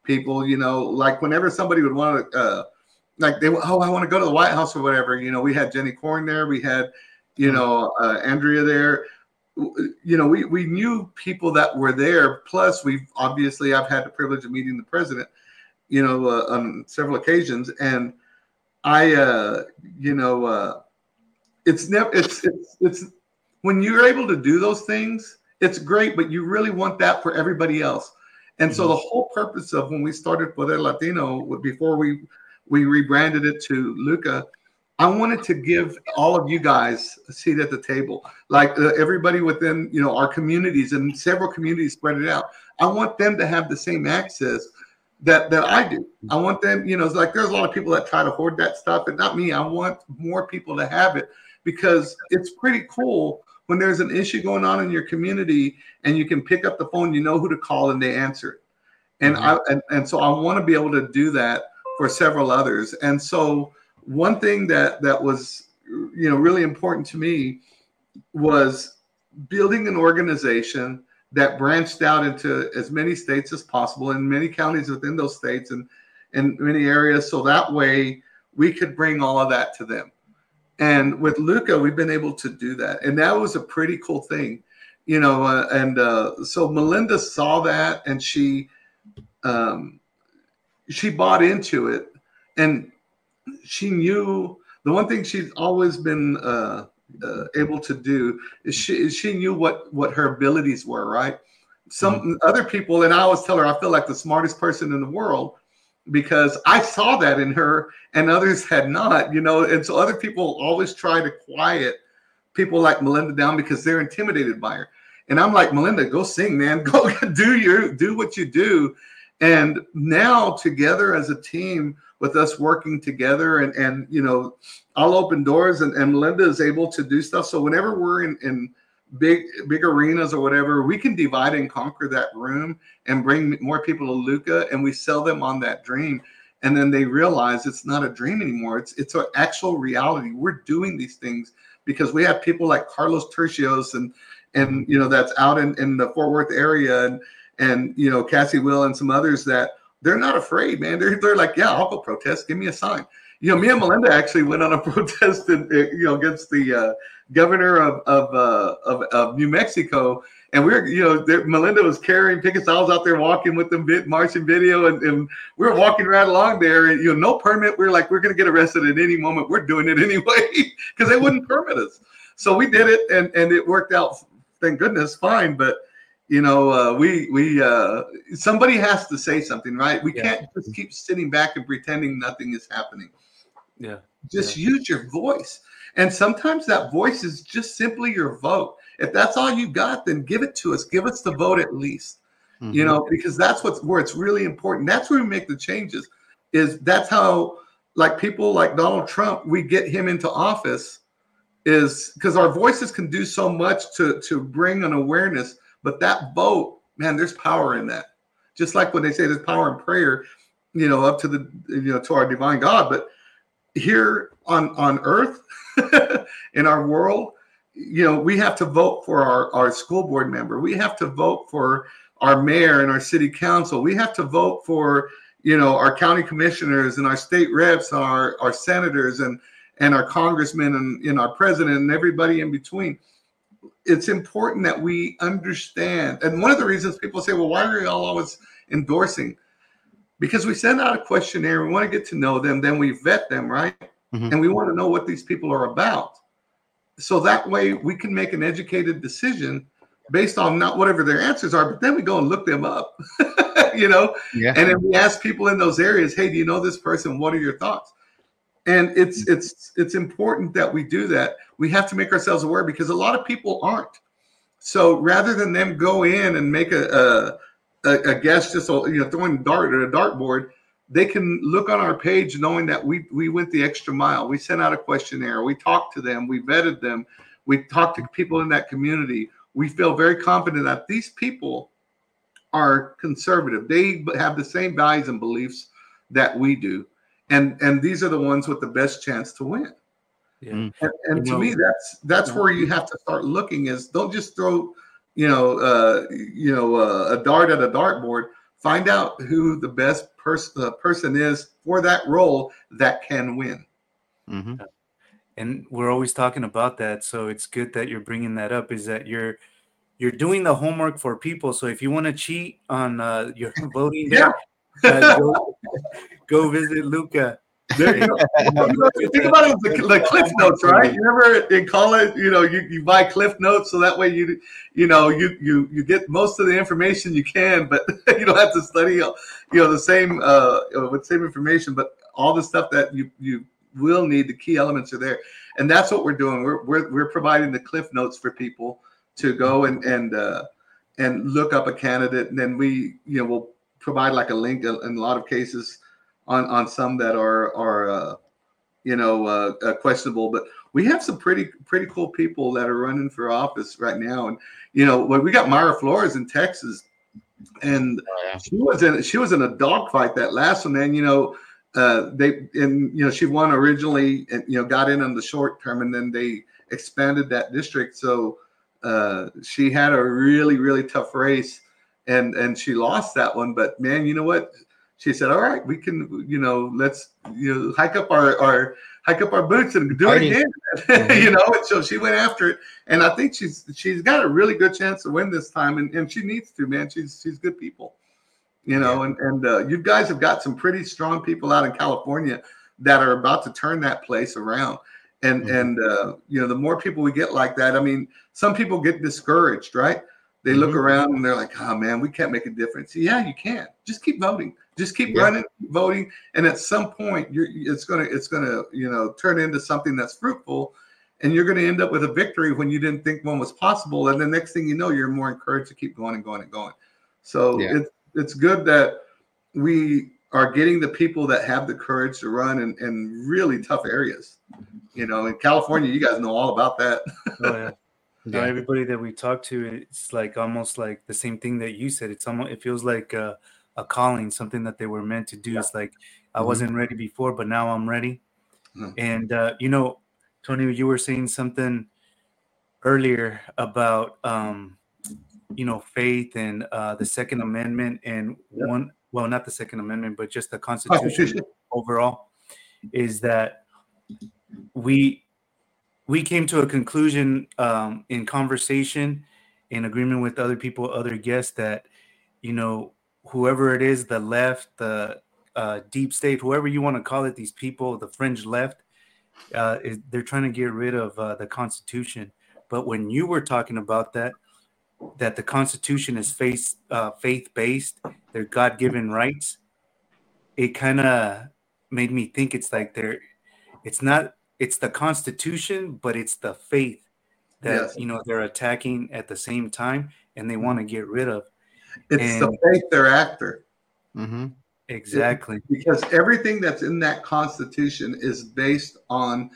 people, you know, like whenever somebody would want to, uh, like they, oh, I want to go to the White House or whatever, you know, we had Jenny Corn there, we had, you know, uh, Andrea there, you know, we, we knew people that were there. Plus we've obviously, I've had the privilege of meeting the president, you know, uh, on several occasions. And I, uh, you know, uh, it's never, it's, it's, it's, when you're able to do those things, it's great, but you really want that for everybody else. And mm-hmm. so the whole purpose of when we started Poder Latino, before we, we rebranded it to Luca, I wanted to give all of you guys a seat at the table, like uh, everybody within, you know, our communities, and several communities spread it out. I want them to have the same access that that I do. I want them, you know, it's like there's a lot of people that try to hoard that stuff, and not me. I want more people to have it, because it's pretty cool when there's an issue going on in your community and you can pick up the phone, you know who to call, and they answer it. And mm-hmm. I and, and so I want to be able to do that for several others. And so one thing that that was, you know, really important to me was building an organization that branched out into as many states as possible, and many counties within those states, and and many areas, so that way we could bring all of that to them. And with Luca, we've been able to do that, and that was a pretty cool thing, you know. Uh, and uh, so Melinda saw that, and she um, she bought into it, and she knew the one thing she's always been uh, uh, able to do is she she knew what what her abilities were, right? Some mm-hmm. other people, and I always tell her I feel like the smartest person in the world, because I saw that in her and others had not, you know. And so other people always try to quiet people like Melinda down because they're intimidated by her. And I'm like, Melinda, go sing, man. Go do your do what you do. And now together as a team, with us working together, and, and you know, I'll open doors, and, and Melinda is able to do stuff. So whenever we're in, in big big arenas or whatever, we can divide and conquer that room and bring more people to Luca, and we sell them on that dream. And then they realize it's not a dream anymore. It's it's an actual reality. We're doing these things because we have people like Carlos Tercios and and you know, that's out in, in the Fort Worth area, and and you know, Cassie Will and some others that they're not afraid, man. They're they're like, yeah, I'll go protest. Give me a sign. You know, me and Melinda actually went on a protest, in, you know, against the uh, governor of of, uh, of of New Mexico, and we we're, you know, there, Melinda was carrying pickets. I was out there walking with them, marching video, and, and we were walking right along there. And you know, no permit. We we're like, we're gonna get arrested at any moment. We're doing it anyway because they wouldn't permit us. So we did it, and and it worked out. Thank goodness, fine. But you know, uh, we we uh, somebody has to say something, right? We yeah. can't just keep sitting back and pretending nothing is happening. Yeah, just yeah. use your voice, and sometimes that voice is just simply your vote. If that's all you got, then give it to us. Give us the vote at least, mm-hmm. you know, because that's what's where it's really important. That's where we make the changes. Is that's how, like people like Donald Trump, we get him into office, is because our voices can do so much to to bring an awareness. But that vote, man, there's power in that. Just like when they say there's power in prayer, you know, up to the, you know, to our divine God. But here on, on earth, in our world, you know, we have to vote for our, our school board member. We have to vote for our mayor and our city council. We have to vote for, you know, our county commissioners and our state reps, our, our senators and, and our congressmen and, and our president and everybody in between. It's important that we understand. And one of the reasons people say, well, why are y'all always endorsing? Because we send out a questionnaire. We want to get to know them. Then we vet them, right? Mm-hmm. And we want to know what these people are about. So that way we can make an educated decision based on not whatever their answers are, but then we go and look them up, you know? Yeah. And then we ask people in those areas, hey, do you know this person? What are your thoughts? And it's it's it's important that we do that. We have to make ourselves aware because a lot of people aren't. So rather than them go in and make a a, a guess, just you know, throwing a dart at a dartboard, they can look on our page knowing that we we went the extra mile. We sent out a questionnaire. We talked to them. We vetted them. We talked to people in that community. We feel very confident that these people are conservative. They have the same values and beliefs that we do. And and these are the ones with the best chance to win. Yeah. And, and to me, that's that's where you have to start looking. Is don't just throw, you know, uh, you know, uh, a dart at a dartboard. find out who the best pers- uh, person is for that role that can win. Mm-hmm. And we're always talking about that, so it's good that you're bringing that up. Is that you're you're doing the homework for people. So if you want to cheat on uh, your voting day, yeah. uh, go, go visit Luca. There you go. Think about it as the, the Cliff Notes, right? You remember in college, you know, you, you buy Cliff Notes so that way you you know you you you get most of the information you can, but you don't have to study you know the same uh with same information, but all the stuff that you you will need, the key elements are there, and that's what we're doing. We're we're we're providing the Cliff Notes for people to go and and uh, and look up a candidate, and then we you know we'll provide like a link in a lot of cases. On, on some that are are uh, you know uh, uh, questionable, but we have some pretty pretty cool people that are running for office right now. And you know, when we got Mayra Flores in Texas, and oh, yeah. she was in she was in a dogfight that last one. And you know, uh, they and you know she won originally, and you know got in on the short term, and then they expanded that district. So uh, she had a really really tough race, and and she lost that one. But man, you know what? She said, "All right, we can, you know, let's, you know, hike up our, our hike up our boots and do it again." Mm-hmm. You know, and so she went after it, and I think she's she's got a really good chance to win this time, and, and she needs to, man. She's she's good people, you know, yeah. and and uh, you guys have got some pretty strong people out in California that are about to turn that place around, and mm-hmm. and uh, you know, the more people we get like that, I mean, some people get discouraged, right? They look mm-hmm. around and they're like, "Oh man, we can't make a difference." Yeah, you can. Just keep voting. Just keep yeah. running, keep voting, and at some point, you're it's gonna it's gonna you know turn into something that's fruitful, and you're gonna end up with a victory when you didn't think one was possible. And the next thing you know, you're more encouraged to keep going and going and going. So yeah. it's it's good that we are getting the people that have the courage to run in, in really tough areas. You know, in California, you guys know all about that. Oh yeah. Now, everybody that we talk to, it's like almost like the same thing that you said. It's almost, it feels like a, a calling, something that they were meant to do. Yeah. It's like, I mm-hmm. wasn't ready before, but now I'm ready. Mm-hmm. And, uh, you know, Tony, you were saying something earlier about, um, you know, faith and uh, the Second Amendment and yeah. one, well, not the Second Amendment, but just the Constitution overall, is that we, we came to a conclusion um, in conversation, in agreement with other people, other guests, that, you know, whoever it is, the left, the uh, deep state, whoever you want to call it, these people, the fringe left, uh, is, they're trying to get rid of uh, the Constitution. But when you were talking about that, that the Constitution is faith, uh, faith-based, they're God-given rights, it kind of made me think it's like they're, it's not, it's the Constitution, but it's the faith that, yes. you know, they're attacking at the same time, and they want to get rid of. It's and, the faith they're after. Mm-hmm. Exactly. Because everything that's in that Constitution is based on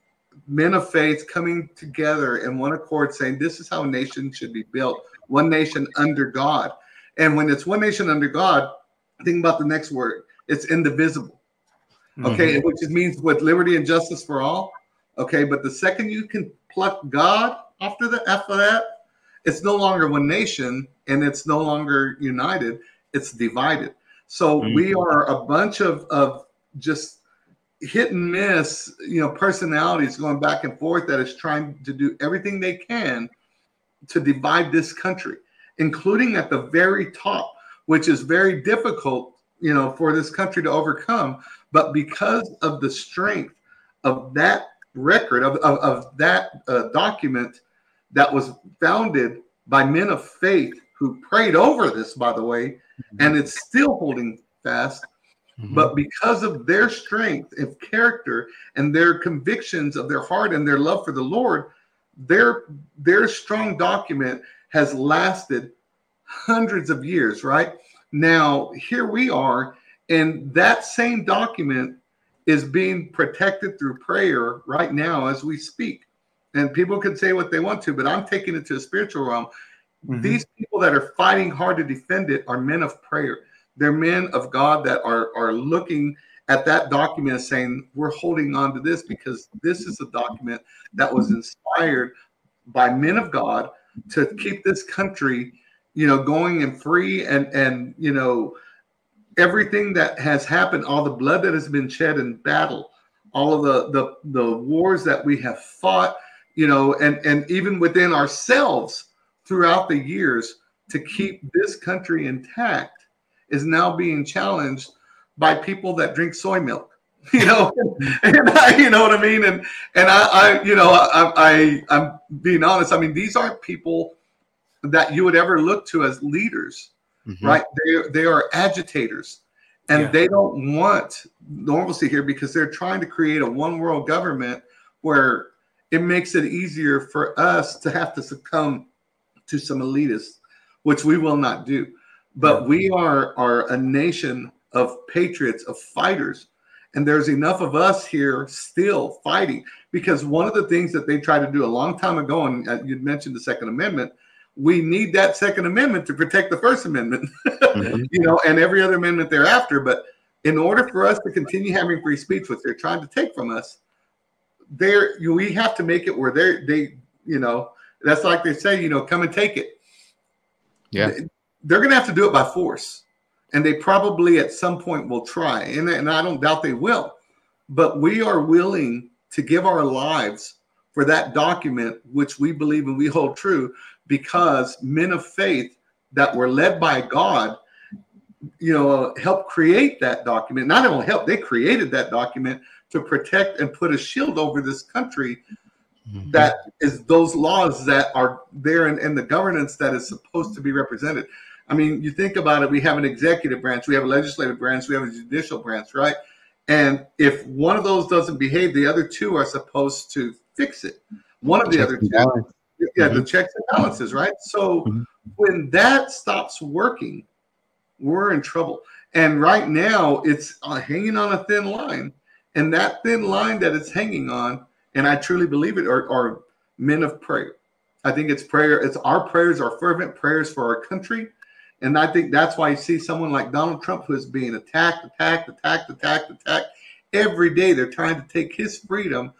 men of faith coming together in one accord, saying this is how a nation should be built. One nation under God. And when it's one nation under God, think about the next word. It's indivisible. Okay, mm-hmm. which means with liberty and justice for all. Okay, but the second you can pluck God after the after that, it's no longer one nation and it's no longer united. It's divided. So mm-hmm. we are a bunch of of just hit and miss, you know, personalities going back and forth that is trying to do everything they can to divide this country, including at the very top, which is very difficult, you know, for this country to overcome. But because of the strength of that record, of, of, of that uh, document that was founded by men of faith who prayed over this, by the way, mm-hmm. and it's still holding fast. Mm-hmm. But because of their strength of character and their convictions of their heart and their love for the Lord, their, their strong document has lasted hundreds of years, right? Now, here we are. And that same document is being protected through prayer right now as we speak. And people can say what they want to, but I'm taking it to a spiritual realm. Mm-hmm. These people that are fighting hard to defend it are men of prayer. They're men of God that are, are looking at that document and saying, we're holding on to this because this is a document that was inspired by men of God to keep this country you know, going and free, and and you know, everything that has happened, all the blood that has been shed in battle, all of the the the wars that we have fought, you know, and and even within ourselves throughout the years to keep this country intact is now being challenged by people that drink soy milk, you know, and I, you know what I mean? And, and I, I you know, I, I, I'm being honest. I mean, these aren't people that you would ever look to as leaders, mm-hmm. right? They, they are agitators, and yeah. they don't want normalcy here because they're trying to create a one world government where it makes it easier for us to have to succumb to some elitists, which we will not do. But we are, are a nation of patriots, of fighters. And there's enough of us here still fighting, because one of the things that they tried to do a long time ago, and you'd mentioned the Second Amendment, we need that Second Amendment to protect the First Amendment, mm-hmm. you know, and every other amendment thereafter. But in order for us to continue having free speech, which they're trying to take from us, there we have to make it where they're, they, you know, that's like they say, you know, come and take it. Yeah. They're going to have to do it by force. And they probably at some point will try. And, and I don't doubt they will. But we are willing to give our lives for that document, which we believe and we hold true, because men of faith that were led by God, you know, helped create that document. Not only help, they created that document to protect and put a shield over this country. Mm-hmm. That is those laws that are there in, in the governance that is supposed to be represented. I mean, you think about it, we have an executive branch, we have a legislative branch, we have a judicial branch, right? And if one of those doesn't behave, the other two are supposed to fix it. One of the other two, balance. yeah, mm-hmm. the checks and balances, right? So mm-hmm. when that stops working, we're in trouble. And right now, it's uh, hanging on a thin line. And that thin line that it's hanging on, and I truly believe it, are, are men of prayer. I think it's prayer. It's our prayers, our fervent prayers for our country. And I think that's why you see someone like Donald Trump, who is being attacked, attacked, attacked, attacked, attacked. Every day they're trying to take his freedom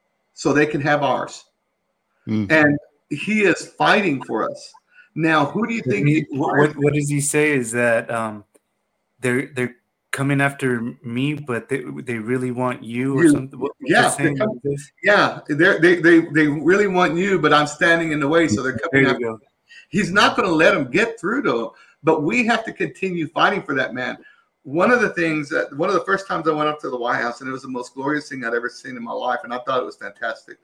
so they can have ours. Mm. And he is fighting for us. Now, who do you think? He, what, what does he say is that um, they're they're coming after me, but they they really want you or you, something? What, yeah, they're coming, yeah, they're, they they they really want you, but I'm standing in the way, so they're coming after you. He's not going to let them get through to him. But we have to continue fighting for that man. One of the things that one of the first times I went up to the White House, and it was the most glorious thing I'd ever seen in my life, and I thought it was fantastic.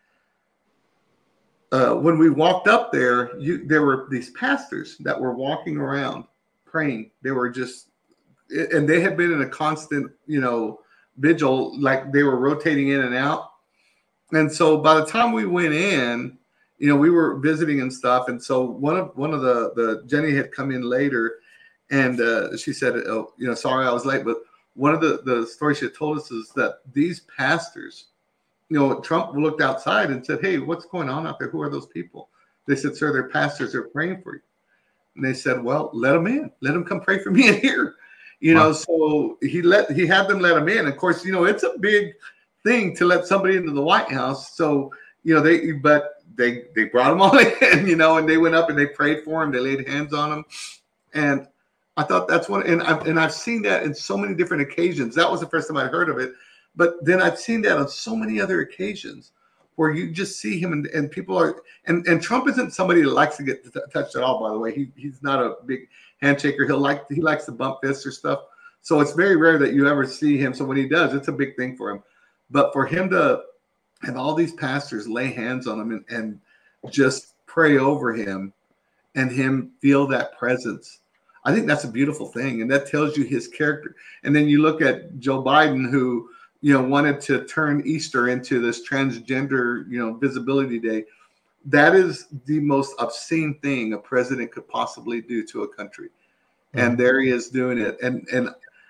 Uh, when we walked up there, you, there were these pastors that were walking around praying. They were just, and they had been in a constant, you know, vigil, like they were rotating in and out. And so by the time we went in, you know, we were visiting and stuff. And so one of one of the, the Jenny had come in later, and uh, she said, oh, you know, sorry I was late. But one of the, the stories she had told us is that these pastors, you know, Trump looked outside and said, hey, what's going on out there? Who are those people? They said, sir, they're pastors. They're praying for you. And they said, well, let them in. Let them come pray for me in here. You wow. know, so he let he had them let them in. Of course, you know, it's a big thing to let somebody into the White House. So, you know, they but they they brought them all in, you know, and they went up and they prayed for him. They laid hands on him. And I thought that's one, and I've, and I've seen that in so many different occasions. That was the first time I'd heard of it. But then I've seen that on so many other occasions where you just see him and, and people are, and, and Trump isn't somebody that likes to get t- touched at all, by the way. He He's not a big handshaker. He'll like, he likes to bump fists or stuff. So it's very rare that you ever see him. So when he does, it's a big thing for him. But for him to have all these pastors lay hands on him and, and just pray over him and him feel that presence, I think that's a beautiful thing. And that tells you his character. And then you look at Joe Biden, who, you know, wanted to turn Easter into this transgender, you know, visibility day. That is the most obscene thing a president could possibly do to a country. Mm-hmm. And there he is doing it. And, and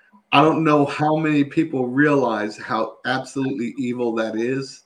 I don't know how many people realize how absolutely evil that is,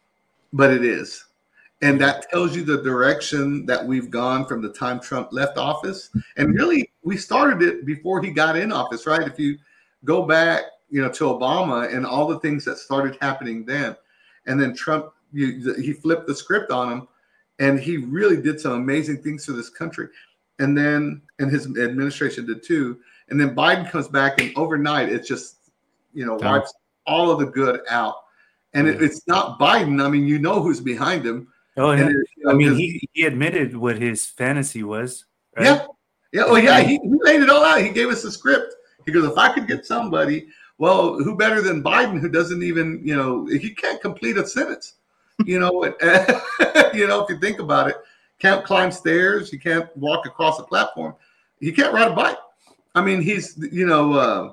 but it is. And that tells you the direction that we've gone from the time Trump left office. And really, we started it before he got in office, right? If you go back, you know, to Obama and all the things that started happening then. And then Trump, you, he flipped the script on him, and he really did some amazing things for this country. and then and his administration did too. And then Biden comes back, and overnight it's just, you know, wipes all of the good out. And it, it's not Biden. I mean, you know who's behind him. Oh, yeah. It, you know, I mean, he, he admitted what his fantasy was. Right? Yeah. Yeah. Well, yeah, he, he laid it all out. He gave us the script. He goes, if I could get somebody, well, who better than Biden, who doesn't even, you know, he can't complete a sentence. You know, you know, if you think about it, can't climb stairs. He can't walk across a platform. He can't ride a bike. I mean, he's, you know, uh,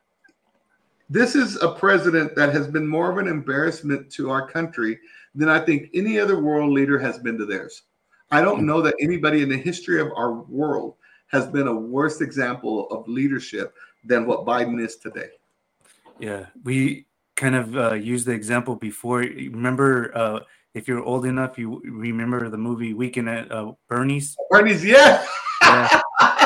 this is a president that has been more of an embarrassment to our country than I think any other world leader has been to theirs. I don't know that anybody in the history of our world has been a worse example of leadership than what Biden is today. Yeah, we kind of uh, used the example before. Remember, uh, if you're old enough, you remember the movie Weekend at uh, Bernie's? Bernie's, yeah. yeah.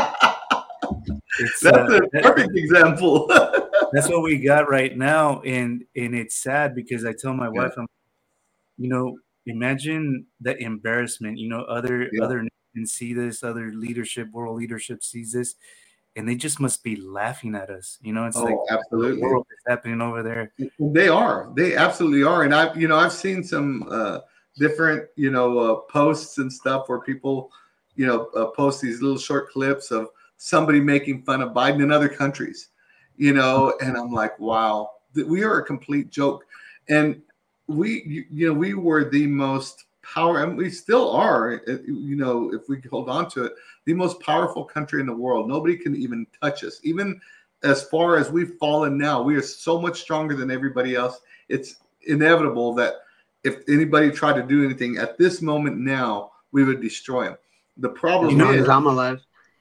It's, That's uh, a perfect that, example. That's what we got right now, and and it's sad because I tell my yeah. wife, I'm, you know, imagine the embarrassment. You know, other yeah. other nations see this, other leadership, world leadership sees this, and they just must be laughing at us. You know, it's oh, like absolutely the world is happening over there. They are, they absolutely are, and I've you know I've seen some uh, different you know uh, posts and stuff where people you know uh, post these little short clips of somebody making fun of Biden in other countries, you know, and I'm like, wow, we are a complete joke. And we, you, you know, we were the most power, and we still are, you know, if we hold on to it, the most powerful country in the world. Nobody can even touch us. Even as far as we've fallen now, we are so much stronger than everybody else. It's inevitable that if anybody tried to do anything at this moment now, we would destroy them. The problem you know, is, I'm alive.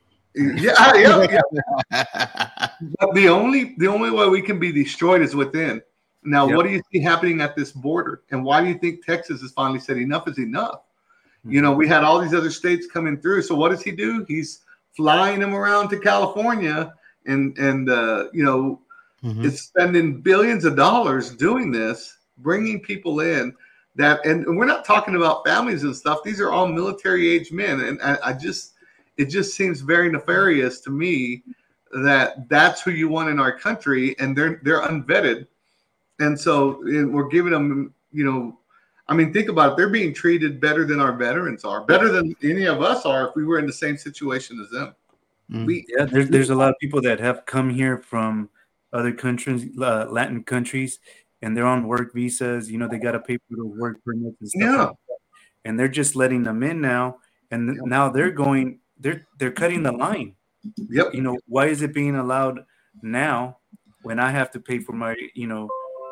Yeah, yeah, yeah. But the only the only way we can be destroyed is within. Now, yep. What do you see happening at this border? And why do you think Texas has finally said enough is enough? Mm-hmm. You know, we had all these other states coming through. So what does he do? He's flying them around to California and and uh, you know, mm-hmm. it's spending billions of dollars doing this, bringing people in that, and we're not talking about families and stuff. These are all military age men, and I, I just. It just seems very nefarious to me that that's who you want in our country, and they're they're unvetted, and so and we're giving them, you know, I mean, think about it. They're being treated better than our veterans are, better than any of us are if we were in the same situation as them. Mm. We, yeah, there's there's a lot of people that have come here from other countries, uh, Latin countries, and they're on work visas. You know, they got to pay for the work permits and stuff. Yeah, like that. And they're just letting them in now, and th- yeah. now they're going. They're they're cutting the line. Yep. You know, why is it being allowed now when I have to pay for my, you know,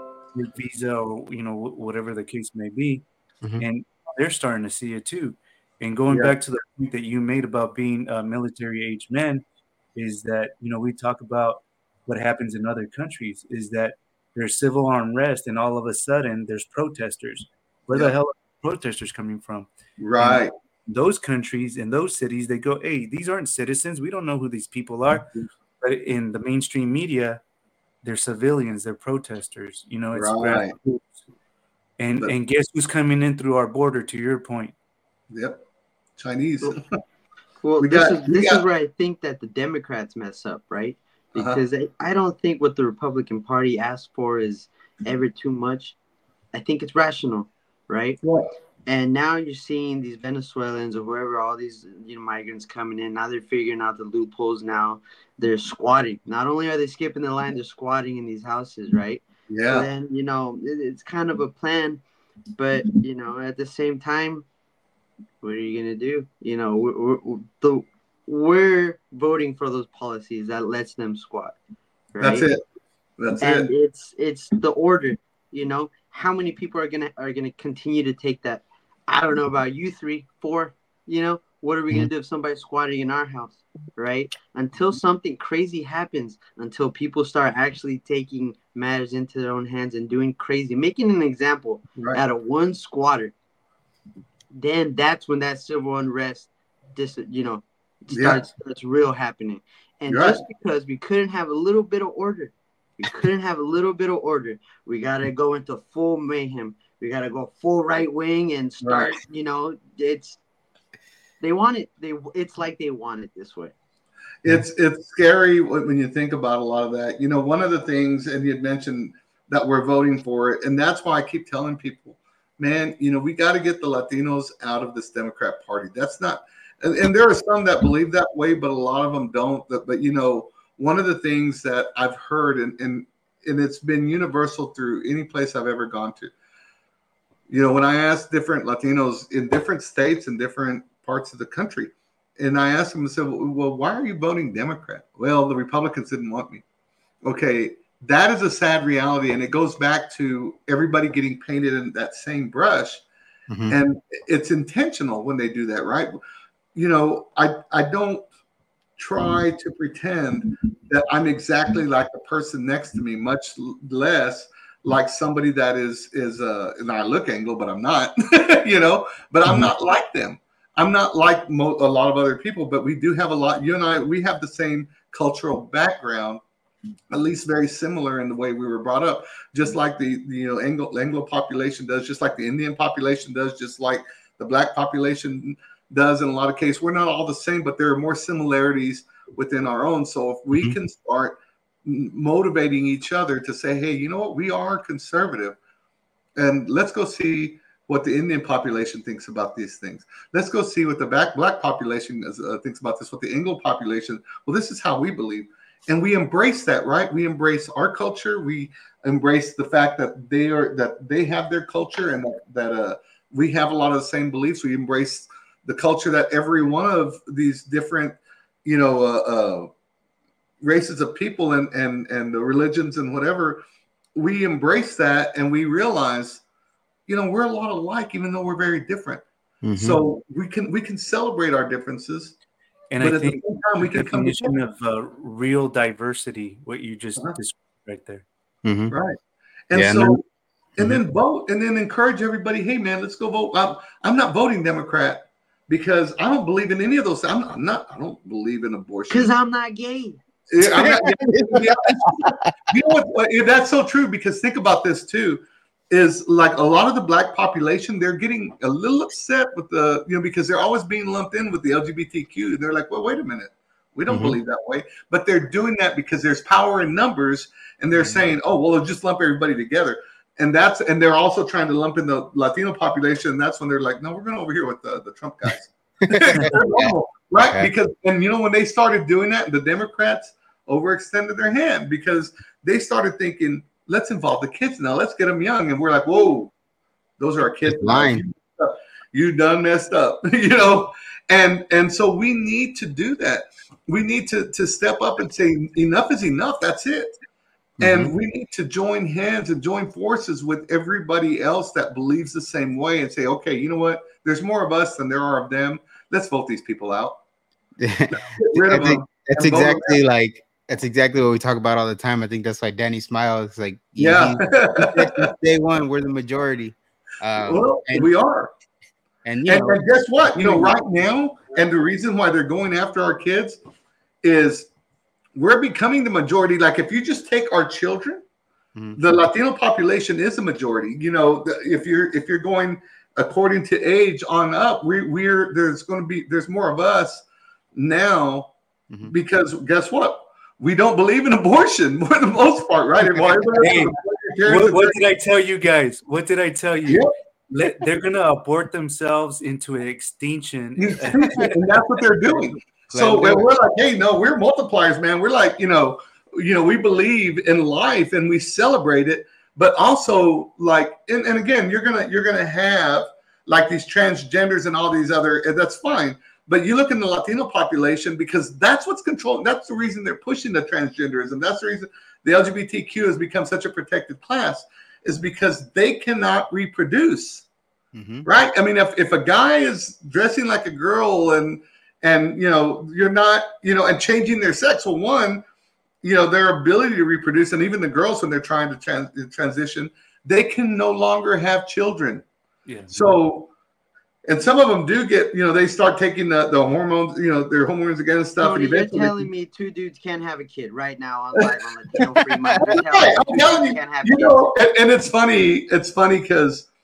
visa or, you know, whatever the case may be? Mm-hmm. And they're starting to see it too. And going yeah. back to the point that you made about being uh, military age men is that, you know, we talk about what happens in other countries is that there's civil unrest and all of a sudden there's protesters. Where yep. the hell are protesters coming from? Right. And those countries in those cities, they go, hey, these aren't citizens. We don't know who these people are. But in the mainstream media, they're civilians. They're protesters. You know, it's right. And but, and guess who's coming in through our border? To your point. Yep, Chinese. Well, we this got, is this got, is where I think that the Democrats mess up, right? Because uh-huh. I, I don't think what the Republican Party asked for is ever too much. I think it's rational, right? What? And now you're seeing these Venezuelans or whoever, all these you know migrants coming in. Now they're figuring out the loopholes. Now they're squatting. Not only are they skipping the line, they're squatting in these houses, right? Yeah. So then you know it, it's kind of a plan, but you know at the same time, what are you gonna do? You know we're we're, the, we're voting for those policies that lets them squat. Right? That's it. That's and it. And it's it's the order. You know how many people are gonna are gonna continue to take that. I don't know about you three, four, you know, what are we going to do if somebody's squatting in our house, right? Until something crazy happens, until people start actually taking matters into their own hands and doing crazy, making an example right. out of one squatter, then that's when that civil unrest, dis, you know, starts, yeah. starts real happening. And You're just right. because we couldn't have a little bit of order, we couldn't have a little bit of order, we got to go into full mayhem. We got to go full right wing and start, right. you know, it's They want it. They it's like they want it this way. It's it's scary when you think about a lot of that. You know, one of the things, and you had mentioned that we're voting for it, and that's why I keep telling people, man, you know, we got to get the Latinos out of this Democrat Party. That's not, and, and there are some that believe that way, but a lot of them don't. But, but you know, one of the things that I've heard, and, and and it's been universal through any place I've ever gone to. You know, when I ask different Latinos in different states and different parts of the country, and I asked them, I said, well, why are you voting Democrat? Well, the Republicans didn't want me. Okay, that is a sad reality, and it goes back to everybody getting painted in that same brush, mm-hmm. and it's intentional when they do that, right? You know, I I don't try to pretend that I'm exactly like the person next to me, much less like somebody that is is uh, and I look Anglo, but I'm not, you know, but I'm mm-hmm. not like them. I'm not like mo- a lot of other people, but we do have a lot. You and I, we have the same cultural background, at least very similar in the way we were brought up, just like the, the you know Anglo, Anglo population does, just like the Indian population does, just like the Black population does in a lot of cases. We're not all the same, but there are more similarities within our own. So if we mm-hmm. can start motivating each other to say, hey, you know what, we are conservative, and let's go see what the Indian population thinks about these things. Let's go see what the black, black population is, uh, thinks about this, what the Anglo population, well, this is how we believe. And we embrace that, right? We embrace our culture. We embrace the fact that they are, that they have their culture, and that, that uh, we have a lot of the same beliefs. We embrace the culture that every one of these different, you know, uh, uh, races of people and, and, and the religions and whatever, we embrace that, and we realize, you know, we're a lot alike, even though we're very different. Mm-hmm. So we can we can celebrate our differences, and I think the time, we can definition come of uh, real diversity, what you just uh-huh. described right there, mm-hmm. right? And yeah, so, and, then, and mm-hmm. then vote, and then encourage everybody. Hey, man, let's go vote. I'm, I'm not voting Democrat because I don't believe in any of those. I'm not. I'm not I don't believe in abortion because I'm not gay. Yeah, I'm not gay. You know what? That's so true, because think about this too. Is like a lot of the Black population, they're getting a little upset with the, you know, because they're always being lumped in with the L G B T Q. They're like, well, wait a minute. We don't mm-hmm. believe that way. But they're doing that because there's power in numbers, and they're mm-hmm. saying, oh, well, just lump everybody together. And that's, and they're also trying to lump in the Latino population. And that's when they're like, no, we're going over here with the, the Trump guys. Right? Okay. Because, and you know, when they started doing that, the Democrats overextended their hand, because they started thinking, let's involve the kids now. Let's get them young. And we're like, whoa, those are our kids. Lying. You done messed up, you know? And and so we need to do that. We need to, to step up and say, enough is enough. That's it. Mm-hmm. And we need to join hands and join forces with everybody else that believes the same way, and say, okay, you know what? There's more of us than there are of them. Let's vote these people out. I think that's exactly like, That's exactly what we talk about all the time. I think that's why Danny Smile is like, yeah, day one, we're the majority. Um, well, and, we are. And, you and, know, and guess what? You know, right now, and the reason why they're going after our kids is we're becoming the majority. Like, if you just take our children, mm-hmm. the Latino population is a majority. You know, the, if you're if you're going according to age on up, we, we're there's going to be there's more of us now, mm-hmm. because guess what? We don't believe in abortion for the most part, right? Hey, what, what did I tell you guys? What did I tell you? Yeah. Let, they're going to abort themselves into an extinction. And that's what they're doing. So we're like, hey, no, we're multipliers, man. We're like, you know, you know, we believe in life and we celebrate it, but also like, and, and again, you're gonna you're gonna have like these transgenders and all these other, and that's fine. But you look in the Latino population, because that's what's controlling. That's the reason they're pushing the transgenderism. That's the reason the L G B T Q has become such a protected class, is because they cannot reproduce, mm-hmm. right? I mean, if, if a guy is dressing like a girl and and you know you're not, you know, and changing their sex, well, one, you know, their ability to reproduce, and even the girls when they're trying to trans, transition, they can no longer have children. Yeah. So. And some of them do get, you know, they start taking the, the hormones, you know, their hormones again and stuff. Tony, and you're telling me two dudes can't have a kid right now on live on Latino Free Mind. You're telling I'm telling you, you know, and, and it's funny. It's funny because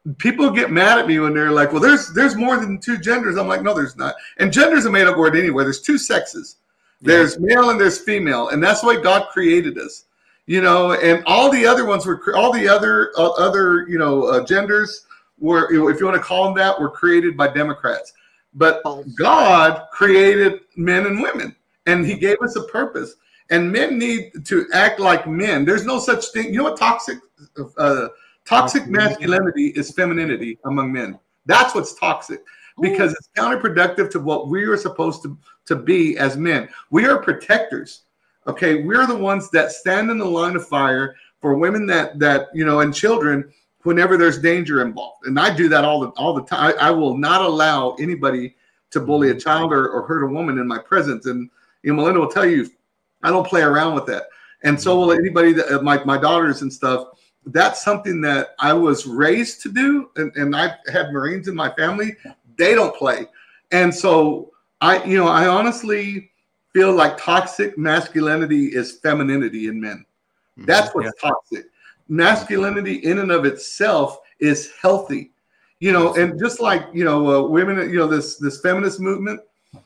people get mad at me when they're like, well, there's there's more than two genders. I'm like, no, there's not. And gender's a made up word anyway. There's two sexes. There's yeah. male and there's female. And that's why God created us. You know, and all the other ones were, all the other, uh, other, you know, uh, genders were, you know, if you want to call them that, were created by Democrats. But God created men and women, and he gave us a purpose. And men need to act like men. There's no such thing. You know what toxic, uh, toxic masculinity is femininity among men. That's what's toxic, because it's counterproductive to what we are supposed to, to be as men. We are protectors. Okay, we're the ones that stand in the line of fire for women that that you know and children whenever there's danger involved. And I do that all the all the time. I, I will not allow anybody to bully a child or, or hurt a woman in my presence. And you know, Melinda will tell you, I don't play around with that. And so will anybody that my my daughters and stuff. That's something that I was raised to do, and, and I had Marines in my family. They don't play, and so I you know I honestly feel like toxic masculinity is femininity in men. That's what's yeah. toxic. Masculinity in and of itself is healthy, you know, and just like, you know, uh, women, you know, this, this feminist movement,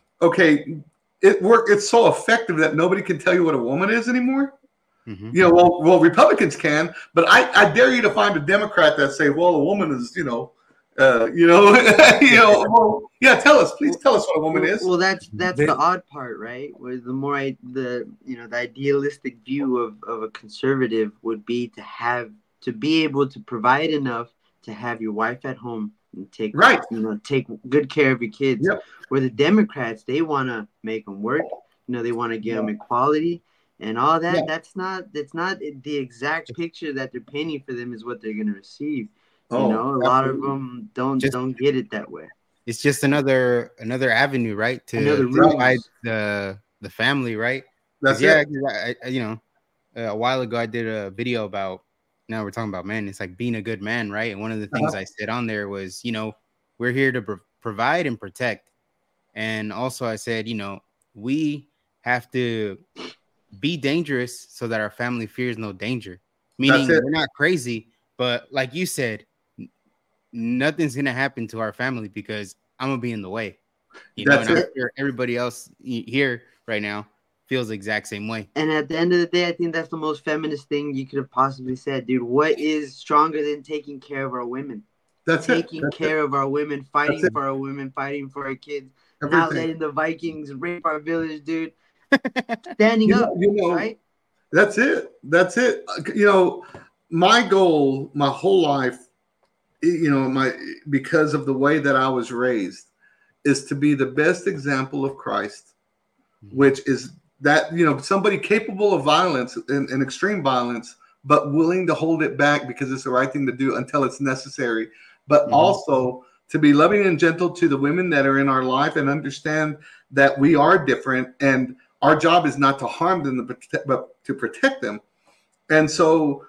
okay, it work. It's so effective that nobody can tell you what a woman is anymore. Mm-hmm. You know, well, well, Republicans can, but I, I dare you to find a Democrat that say, well, a woman is, you know, Uh, you know, you know. Well, yeah, tell us, please tell us what a woman is. Well, that's that's the odd part, right? Where the more I, the you know, the idealistic view of, of a conservative would be to have to be able to provide enough to have your wife at home and take right, you know, take good care of your kids. Yep. Where the Democrats, they want to make them work. You know, they want to give yeah. them equality and all that. Yeah. That's not that's not the exact picture that they're painting for them is what they're going to receive. You oh, know, a absolutely. lot of them don't just, don't get it that way. It's just another another avenue, right? To provide the the family, right? That's yeah, it. I, I, you know, a while ago I did a video about. Now we're talking about men. It's like being a good man, right? And one of the things uh-huh. I said on there was, you know, we're here to pro- provide and protect, and also I said, you know, we have to be dangerous so that our family fears no danger. Meaning we're not crazy, but like you said. Nothing's gonna happen to our family because I'm gonna be in the way. You know, and I'm sure everybody else here right now feels the exact same way. And at the end of the day, I think that's the most feminist thing you could have possibly said, dude. What is stronger than taking care of our women? That's taking it. That's care it. of our women, fighting for our women, fighting for our kids, Everything. Not letting the Vikings rape our village, dude. Standing you up, know, you know, right? That's it. That's it. You know, my goal, my whole life. You know, my because of the way that I was raised, is to be the best example of Christ, which is that, you know, somebody capable of violence and, and extreme violence, but willing to hold it back because it's the right thing to do until it's necessary. But mm-hmm. also to be loving and gentle to the women that are in our life and understand that we are different and our job is not to harm them, but to protect them. And so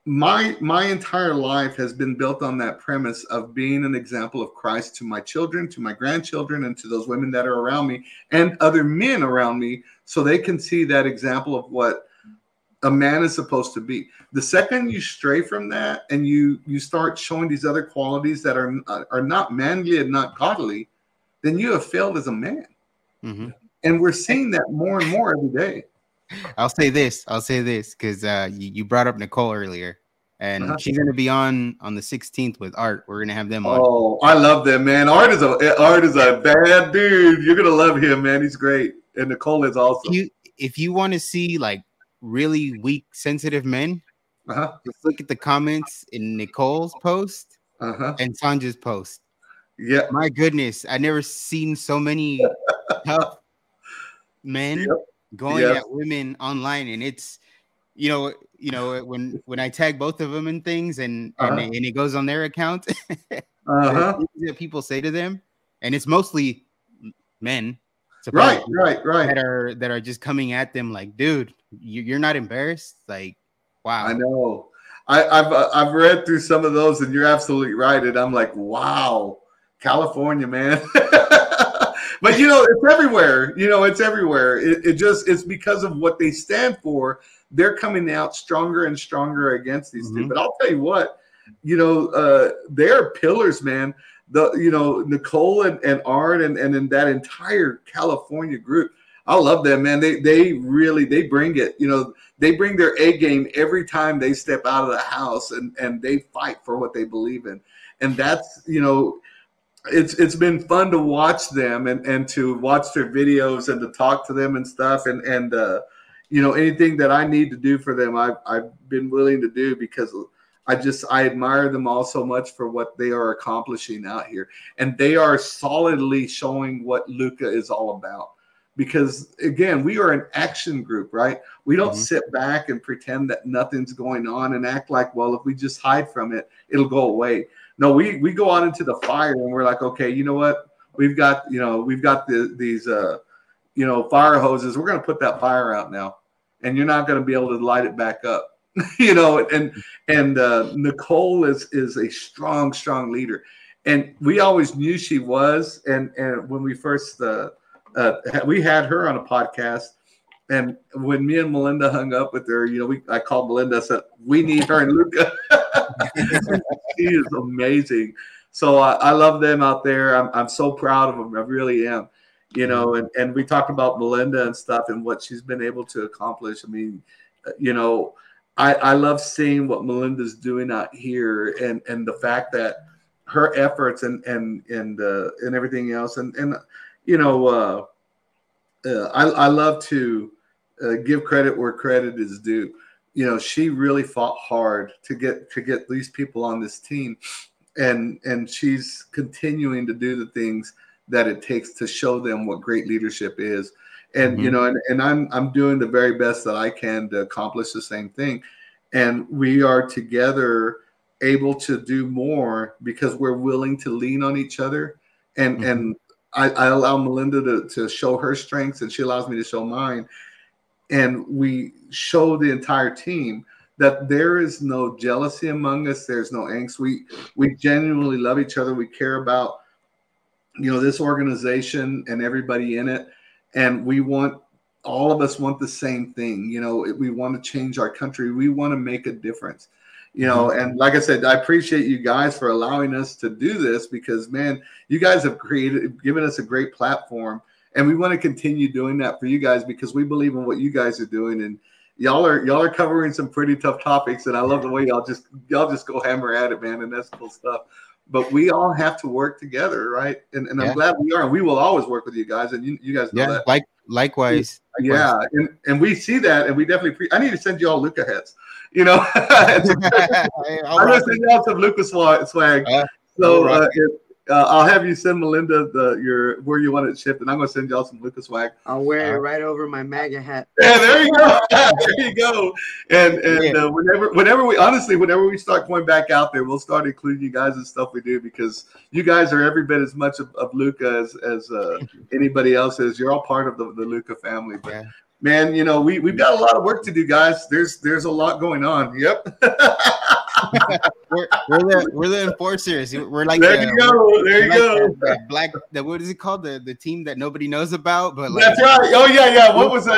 My my entire life has been built on that premise of being an example of Christ to my children, to my grandchildren, and to those women that are around me and other men around me, so they can see that example of what a man is supposed to be. The second you stray from that and you you start showing these other qualities that are are not manly and not godly, then you have failed as a man. Mm-hmm. And we're seeing that more and more every day. I'll say this. I'll say this because uh, you, you brought up Nicole earlier, and uh-huh. she's going to be on on the sixteenth with Art. We're going to have them on. Oh, I love them, man. Art is a Art is a bad dude. You're going to love him, man. He's great, and Nicole is also. If you, if you want to see like really weak, sensitive men, uh-huh. just look at the comments in Nicole's post uh-huh. and Sanja's post. Yeah, my goodness, I never seen so many tough men. Yep. Going yep. at women online, and it's, you know, you know when when I tag both of them and things, and uh-huh. and, and it goes on their account, uh-huh. that people say to them, and it's mostly men, right, right, right, that are that are just coming at them like, dude, you, you're not embarrassed, like, wow. I know, I, I've uh, I've read through some of those, and you're absolutely right, and I'm like, wow, California, man. But, you know, it's everywhere. You know, it's everywhere. It, it just it's because of what they stand for. They're coming out stronger and stronger against these mm-hmm. things. But I'll tell you what, you know, uh, they're pillars, man. The you know Nicole and, and Art and and in that entire California group, I love them, man. They they really they bring it. You know, they bring their A game every time they step out of the house, and and they fight for what they believe in, and that's you know. It's it's been fun to watch them and, and to watch their videos and to talk to them and stuff and and uh, you know anything that I need to do for them I've I've been willing to do because I just I admire them all so much for what they are accomplishing out here, and they are solidly showing what Luca is all about. Because again, we are an action group, right? We don't mm-hmm. sit back and pretend that nothing's going on and act like, well, if we just hide from it, it'll go away. No, we we go out into the fire and we're like, okay, you know what? We've got, you know, we've got the, these, uh, you know, fire hoses. We're going to put that fire out now, and you're not going to be able to light it back up, you know. And and uh, Nicole is is a strong, strong leader, and we always knew she was. And and when we first uh, uh, we had her on a podcast. And when me and Melinda hung up with her, you know, we I called Melinda and said, we need her and Luca. She is amazing. So I, I love them out there. I'm I'm so proud of them. I really am. You know, and, and we talked about Melinda and stuff and what she's been able to accomplish. I mean, you know, I, I love seeing what Melinda's doing out here and, and the fact that her efforts and and and uh, and everything else. And, and you know, uh, uh, I, I love to uh, give credit where credit is due. You know, she really fought hard to get to get these people on this team. And and she's continuing to do the things that it takes to show them what great leadership is. And, mm-hmm. you know, and, and I'm I'm doing the very best that I can to accomplish the same thing. And we are together able to do more because we're willing to lean on each other. And mm-hmm. and I, I allow Melinda to, to show her strengths, and she allows me to show mine. And we show the entire team that there is no jealousy among us. There's no angst. We we genuinely love each other. We care about, you know, this organization and everybody in it. And we want, all of us want the same thing. You know, we want to change our country. We want to make a difference, you know. Mm-hmm. And like I said, I appreciate you guys for allowing us to do this because, man, you guys have created, given us a great platform. And we want to continue doing that for you guys because we believe in what you guys are doing. And y'all are y'all are covering some pretty tough topics, and I love the way y'all just y'all just go hammer at it, man, and that's cool stuff. But we all have to work together, right? And, and I'm yeah. glad we are, and we will always work with you guys, and you, you guys know yeah, that. Like likewise, likewise. Yeah, and, and we see that, and we definitely. Pre- I need to send you all Luca hats. You know, I'm gonna send y'all some Luca swag. Uh, so uh, if, Uh, I'll have you send Melinda the your where you want it shipped, and I'm gonna send y'all some Luca swag. I'll wear it right over my MAGA hat. Yeah, there you go. There you go. And and yeah. uh, whenever whenever we honestly whenever we start going back out there, we'll start including you guys in stuff we do because you guys are every bit as much of, of Luca as as uh, anybody else is. You're all part of the, the Luca family. But yeah. man, you know we we've got a lot of work to do, guys. There's there's a lot going on. Yep. we're, we're the we're the enforcers. We're like there the, you go. There you like go. The, the black. The, what is it called? The the team that nobody knows about. But like, that's right. Oh yeah, yeah. What was that?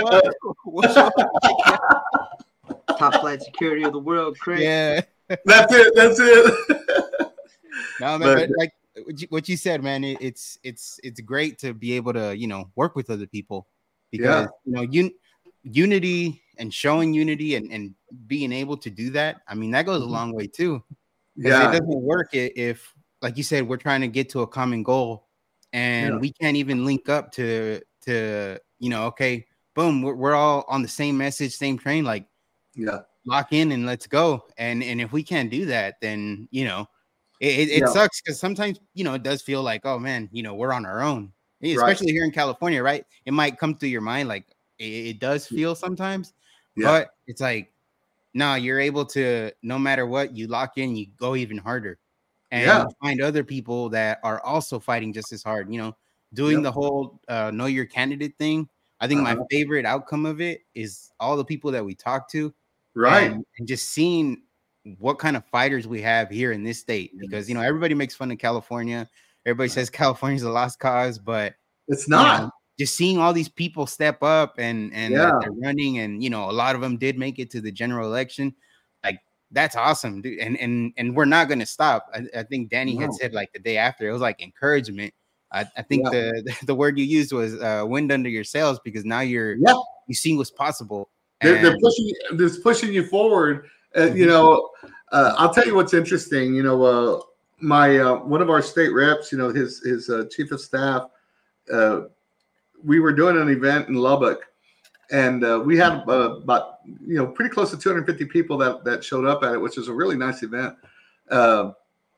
Top flight security of the world, Craig. Yeah. That's it. That's it. No, man. But, but like what you said, man. It, it's it's it's great to be able to you know work with other people because yeah. you know un, unity. And showing unity and, and being able to do that, I mean, that goes a long way too. Yeah, it doesn't work if, like you said, we're trying to get to a common goal, and yeah. we can't even link up to to you know, okay, boom, we're, we're all on the same message, same train, like yeah, lock in and let's go. And and if we can't do that, then you know, it it, it yeah. sucks because sometimes you know it does feel like, oh man, you know, we're on our own, especially right. here in California, right? It might come through your mind like it, it does feel sometimes. Yeah. But it's like, no, you're able to, no matter what, you lock in, you go even harder. And yeah. find other people that are also fighting just as hard, you know, doing yep. the whole uh, know your candidate thing. I think uh-huh. my favorite outcome of it is all the people that we talk to. Right. And, and just seeing what kind of fighters we have here in this state. Because, you know, everybody makes fun of California. Everybody says California's a lost cause, but it's not. You know, just seeing all these people step up and and yeah. they're running, and you know, a lot of them did make it to the general election. Like that's awesome, dude. And and and we're not gonna stop. I, I think Danny no. had said like the day after, it was like encouragement. I, I think yeah. the the word you used was uh, wind under your sails, because now you're yeah. you see what's possible. They're, they're pushing they're pushing you forward. Uh, mm-hmm. You know, uh, I'll tell you what's interesting. You know, uh, my uh, one of our state reps, you know, his his uh, chief of staff. Uh, we were doing an event in Lubbock, and uh, we had uh, about you know pretty close to two hundred fifty people that that showed up at it, which was a really nice event. Uh,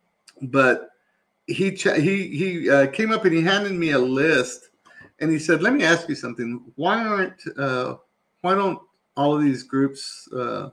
but he ch- he he uh, came up and he handed me a list, and he said, "Let me ask you something. Why aren't uh, why don't all of these groups uh,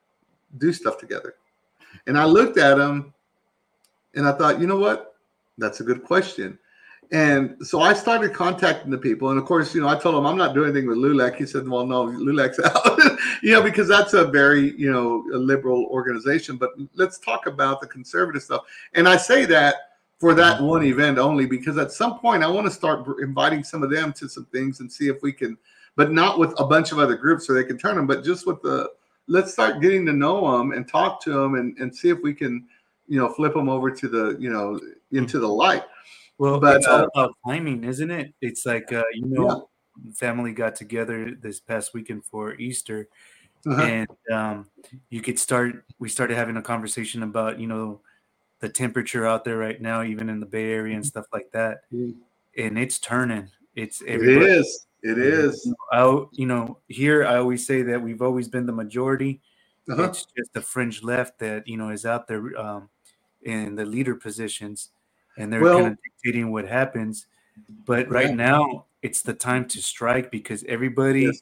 do stuff together?" And I looked at him, and I thought, you know what? That's a good question. And so I started contacting the people. And of course, you know, I told him I'm not doing anything with L U L A C. He said, well, no, L U L A C's out, you know, because that's a very, you know, a liberal organization. But let's talk about the conservative stuff. And I say that for that one event only, because at some point I want to start inviting some of them to some things and see if we can, but not with a bunch of other groups so they can turn them, but just with the, let's start getting to know them and talk to them and, and see if we can, you know, flip them over to the, you know, into the light. Well, but, it's all uh, about timing, isn't it? It's like, uh, you know, yeah. family got together this past weekend for Easter, uh-huh. and um, you could start, we started having a conversation about, you know, the temperature out there right now, even in the Bay Area and stuff like that. Mm-hmm. And it's turning. It's everybody. It is. It is. I, you know, here I always say that we've always been the majority. Uh-huh. It's just the fringe left that, you know, is out there um, in the leader positions. And they're well, kind of dictating what happens. But right yeah. now, it's the time to strike, because everybody, yes.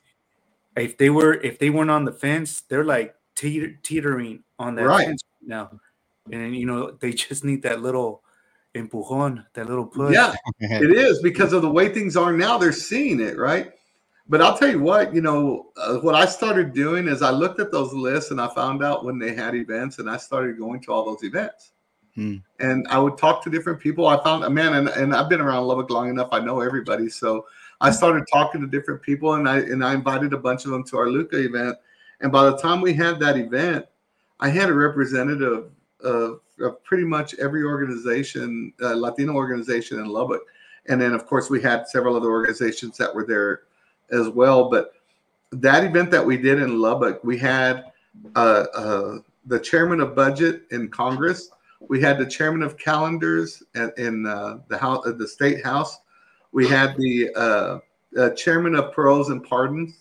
if they were, if they weren't on the fence, they're like teeter, teetering on that right. fence now. And, you know, they just need that little empujon, that little push. Yeah, it is, because of the way things are now. They're seeing it, right? But I'll tell you what, you know, uh, what I started doing is I looked at those lists and I found out when they had events, and I started going to all those events. Hmm. And I would talk to different people. I found a man, and, and I've been around Lubbock long enough. I know everybody. So I started talking to different people, and I and I invited a bunch of them to our Luca event. And by the time we had that event, I had a representative of, of pretty much every organization, uh, Latino organization in Lubbock. And then, of course, we had several other organizations that were there as well. But that event that we did in Lubbock, we had uh, uh, the chairman of budget in Congress. We had the chairman of calendars at, in uh, the house, uh, the state house. We had the uh, uh, chairman of paroles and pardons.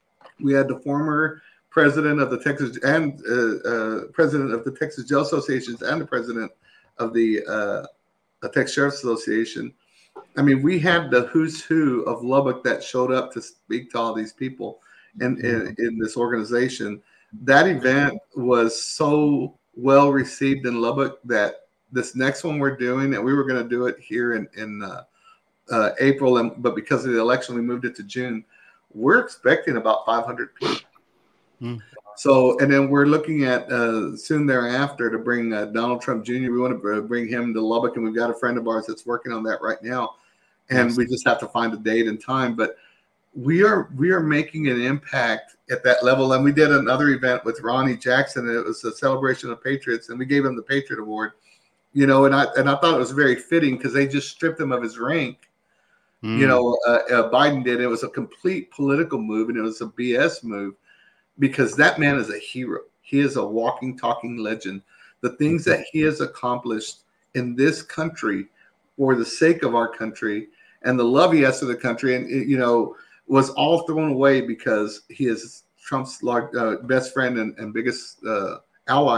We had the former president of the Texas and uh, uh, president of the Texas Jail Associations and the president of the uh, Texas Sheriff's Association. I mean, we had the who's who of Lubbock that showed up to speak to all these people in, in, in this organization. That event was so well received in Lubbock that this next one we're doing, and we were going to do it here in in uh, uh, April, and but because of the election, we moved it to June. We're expecting about five hundred people. Mm. So, and then we're looking at uh, soon thereafter to bring uh, Donald Trump Junior We want to bring him to Lubbock, and we've got a friend of ours that's working on that right now, and yes. we just have to find a date and time. But we are we are making an impact at that level. And we did another event with Ronnie Jackson, and it was a celebration of patriots, and we gave him the Patriot Award, you know, and I and I thought it was very fitting because they just stripped him of his rank. Mm. You know, uh, uh, Biden did. It was a complete political move, and it was a B S move, because that man is a hero. He is a walking, talking legend. The things that he has accomplished in this country for the sake of our country and the love he has for the country, and, you know, was all thrown away because he is Trump's uh, best friend and, and biggest uh, ally.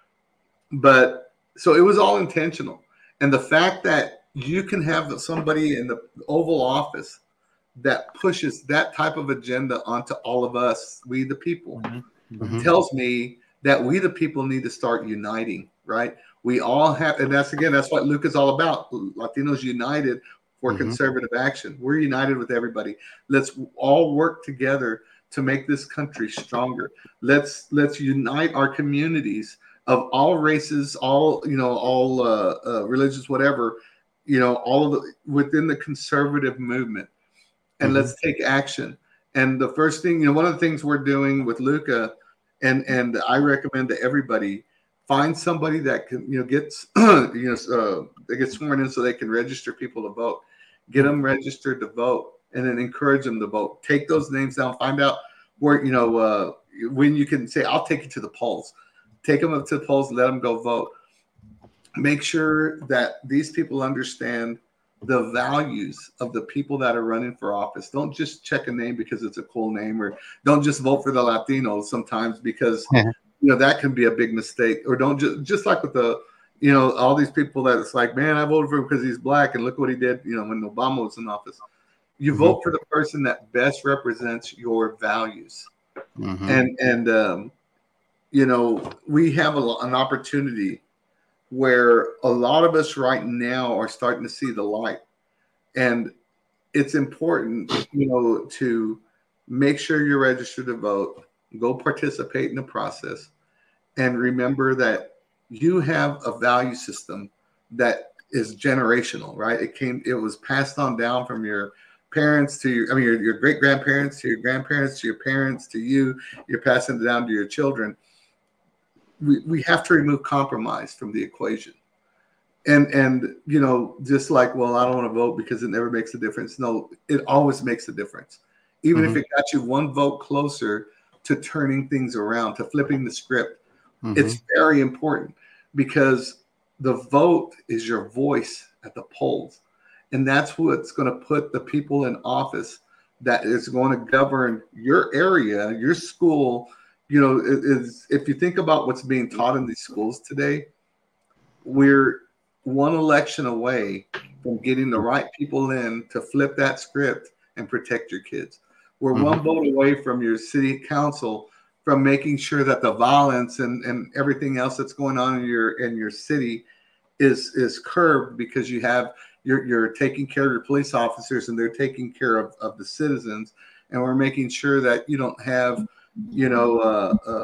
But so it was all intentional. And the fact that you can have somebody in the Oval Office that pushes that type of agenda onto all of us, we the people, mm-hmm. tells me that we the people need to start uniting, right? We all have, and that's, again, that's what Luke is all about. Latinos United for mm-hmm. conservative action. We're united with everybody. Let's all work together to make this country stronger. Let's let's unite our communities of all races, all you know, all uh, uh, religions, whatever, you know, all of the within the conservative movement, and mm-hmm. let's take action. And the first thing, you know, one of the things we're doing with Luca And and I recommend to everybody, find somebody that can, you know, gets, you know, uh, they get sworn in so they can register people to vote. Get them registered to vote, and then encourage them to vote. Take those names down. Find out where, you know, uh, when you can say, I'll take you to the polls. Take them up to the polls, let them go vote. Make sure that these people understand the values of the people that are running for office. Don't just check a name because it's a cool name, or don't just vote for the Latinos sometimes because, yeah. you know, that can be a big mistake. Or don't just, just like with the, you know, all these people that it's like, man, I voted for him because he's black and look what he did, you know, when Obama was in office. You mm-hmm. vote for the person that best represents your values. Mm-hmm. And, and um, you know, we have a, an opportunity where a lot of us right now are starting to see the light. And it's important, you know, to make sure you're registered to vote, go participate in the process, and remember that you have a value system that is generational, right? It came, it was passed on down from your parents to your, I mean, your, your great grandparents to your grandparents to your parents to you. You're passing it down to your children. We, we have to remove compromise from the equation. And, and, you know, just like, well, I don't want to vote because it never makes a difference. No, it always makes a difference. Even mm-hmm. if it got you one vote closer to turning things around, to flipping the script, mm-hmm. it's very important because the vote is your voice at the polls. And that's what's going to put the people in office that is going to govern your area, your school. You know, is if you think about what's being taught in these schools today, we're one election away from getting the right people in to flip that script and protect your kids. We're mm-hmm. one vote away from your city council from making sure that the violence and, and everything else that's going on in your in your city is is curbed because you have you're you're taking care of your police officers and they're taking care of, of the citizens, and we're making sure that you don't have you know, uh, uh,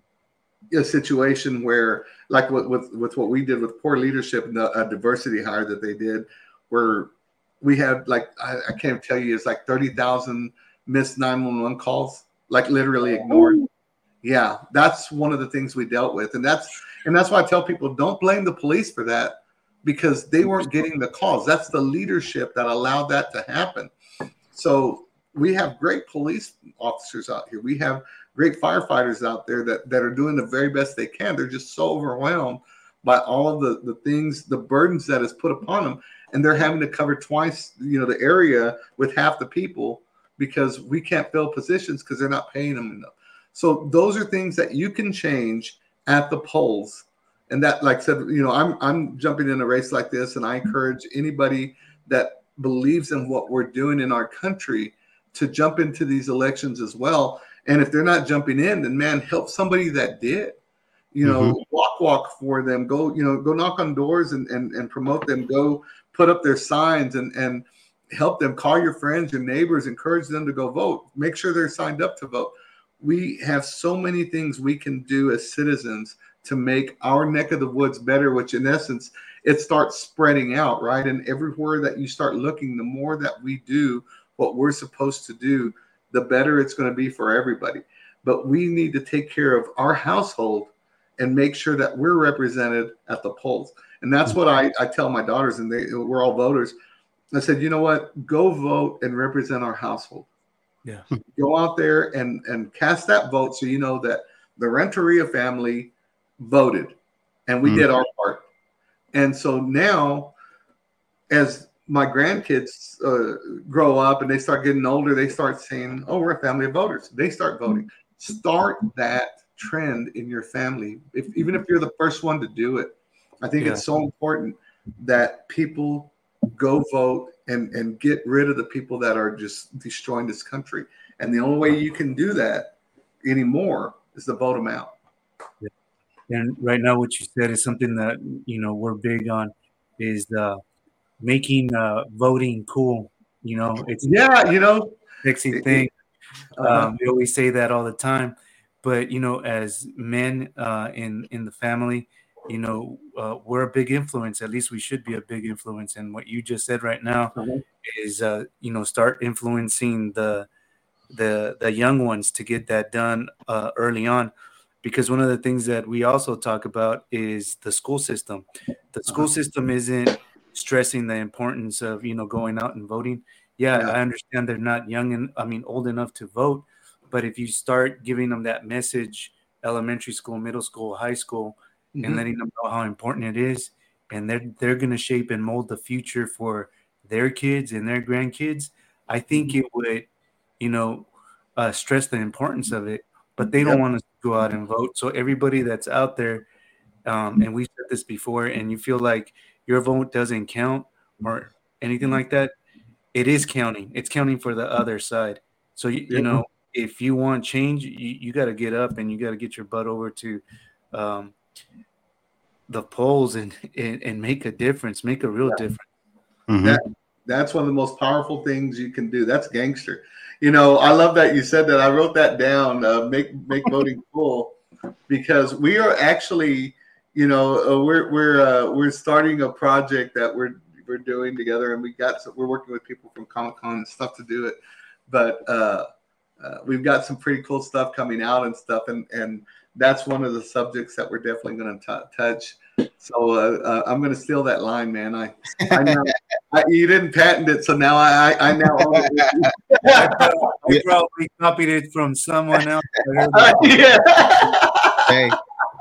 a situation where, like with, with, with what we did with poor leadership and the uh, diversity hire that they did, where we had like, I, I can't tell you, it's like thirty thousand missed nine one one calls, like literally ignored. Yeah, that's one of the things we dealt with. And that's, and that's why I tell people, don't blame the police for that because they weren't getting the calls. That's the leadership that allowed that to happen. So we have great police officers out here. We have great firefighters out there that, that are doing the very best they can. They're just so overwhelmed by all of the, the things, the burdens that is put upon them. And they're having to cover twice, you know, the area with half the people because we can't fill positions because they're not paying them enough. So those are things that you can change at the polls. And that, like I said, you know, I'm, I'm jumping in a race like this, and I encourage anybody that believes in what we're doing in our country to jump into these elections as well. And if they're not jumping in, then man, help somebody that did, you know, mm-hmm. walk, walk for them, go, you know, go knock on doors and, and, and promote them, go put up their signs and, and help them, call your friends, your neighbors, encourage them to go vote, make sure they're signed up to vote. We have so many things we can do as citizens to make our neck of the woods better, which in essence, it starts spreading out, right? And everywhere that you start looking, the more that we do what we're supposed to do, the better it's going to be for everybody. But we need to take care of our household and make sure that we're represented at the polls. And that's what I, I tell my daughters, and they, we're all voters. I said, you know what? Go vote and represent our household. Yeah. Go out there and, and cast that vote so you know that the Renteria family voted and we mm. did our part. And so now, as my grandkids uh, grow up and they start getting older, they start saying, oh, we're a family of voters. They start voting. Start that trend in your family. If, even if you're the first one to do it, I think yeah. it's so important that people go vote and, and get rid of the people that are just destroying this country. And the only way you can do that anymore is to vote them out. Yeah. And right now, what you said is something that, you know, we're big on is uh, making uh, voting cool. You know, it's yeah, you know, sexy thing. Uh-huh. Um, we always say that all the time. But, you know, as men uh, in, in the family, you know, uh, we're a big influence. At least we should be a big influence. And what you just said right now uh-huh. is, uh, you know, start influencing the the the young ones to get that done uh, early on. because one of the things that we also talk about is the school system. The school uh-huh. system isn't stressing the importance of, you know, going out and voting. Yeah, yeah, I understand they're not young and I mean old enough to vote, but if you start giving them that message, elementary school, middle school, high school, mm-hmm. and letting them know how important it is, and they're they're going to shape and mold the future for their kids and their grandkids, I think mm-hmm. it would, you know, uh, stress the importance of it. But they don't yep. want us to go out and vote. So everybody that's out there, um, and we've said this before, and you feel like your vote doesn't count or anything like that, it is counting. It's counting for the other side. So, you, you know, if you want change, you, you got to get up and you got to get your butt over to um, the polls and, and, and make a difference, make a real yeah. difference. Mm-hmm. That, that's one of the most powerful things you can do. That's gangster. You know, I love that you said that. I wrote that down, uh, make make voting cool, because we are actually, you know, uh, we're we're uh, we're starting a project that we're we're doing together, and we got some, we're working with people from Comic-Con and stuff to do it, but uh, uh, we've got some pretty cool stuff coming out and stuff, and and that's one of the subjects that we're definitely going to touch. So uh, uh, I'm going to steal that line, man. I, I know I, you didn't patent it, so now I I, I now own it. I probably copied it from someone else. Uh, yeah. Hey,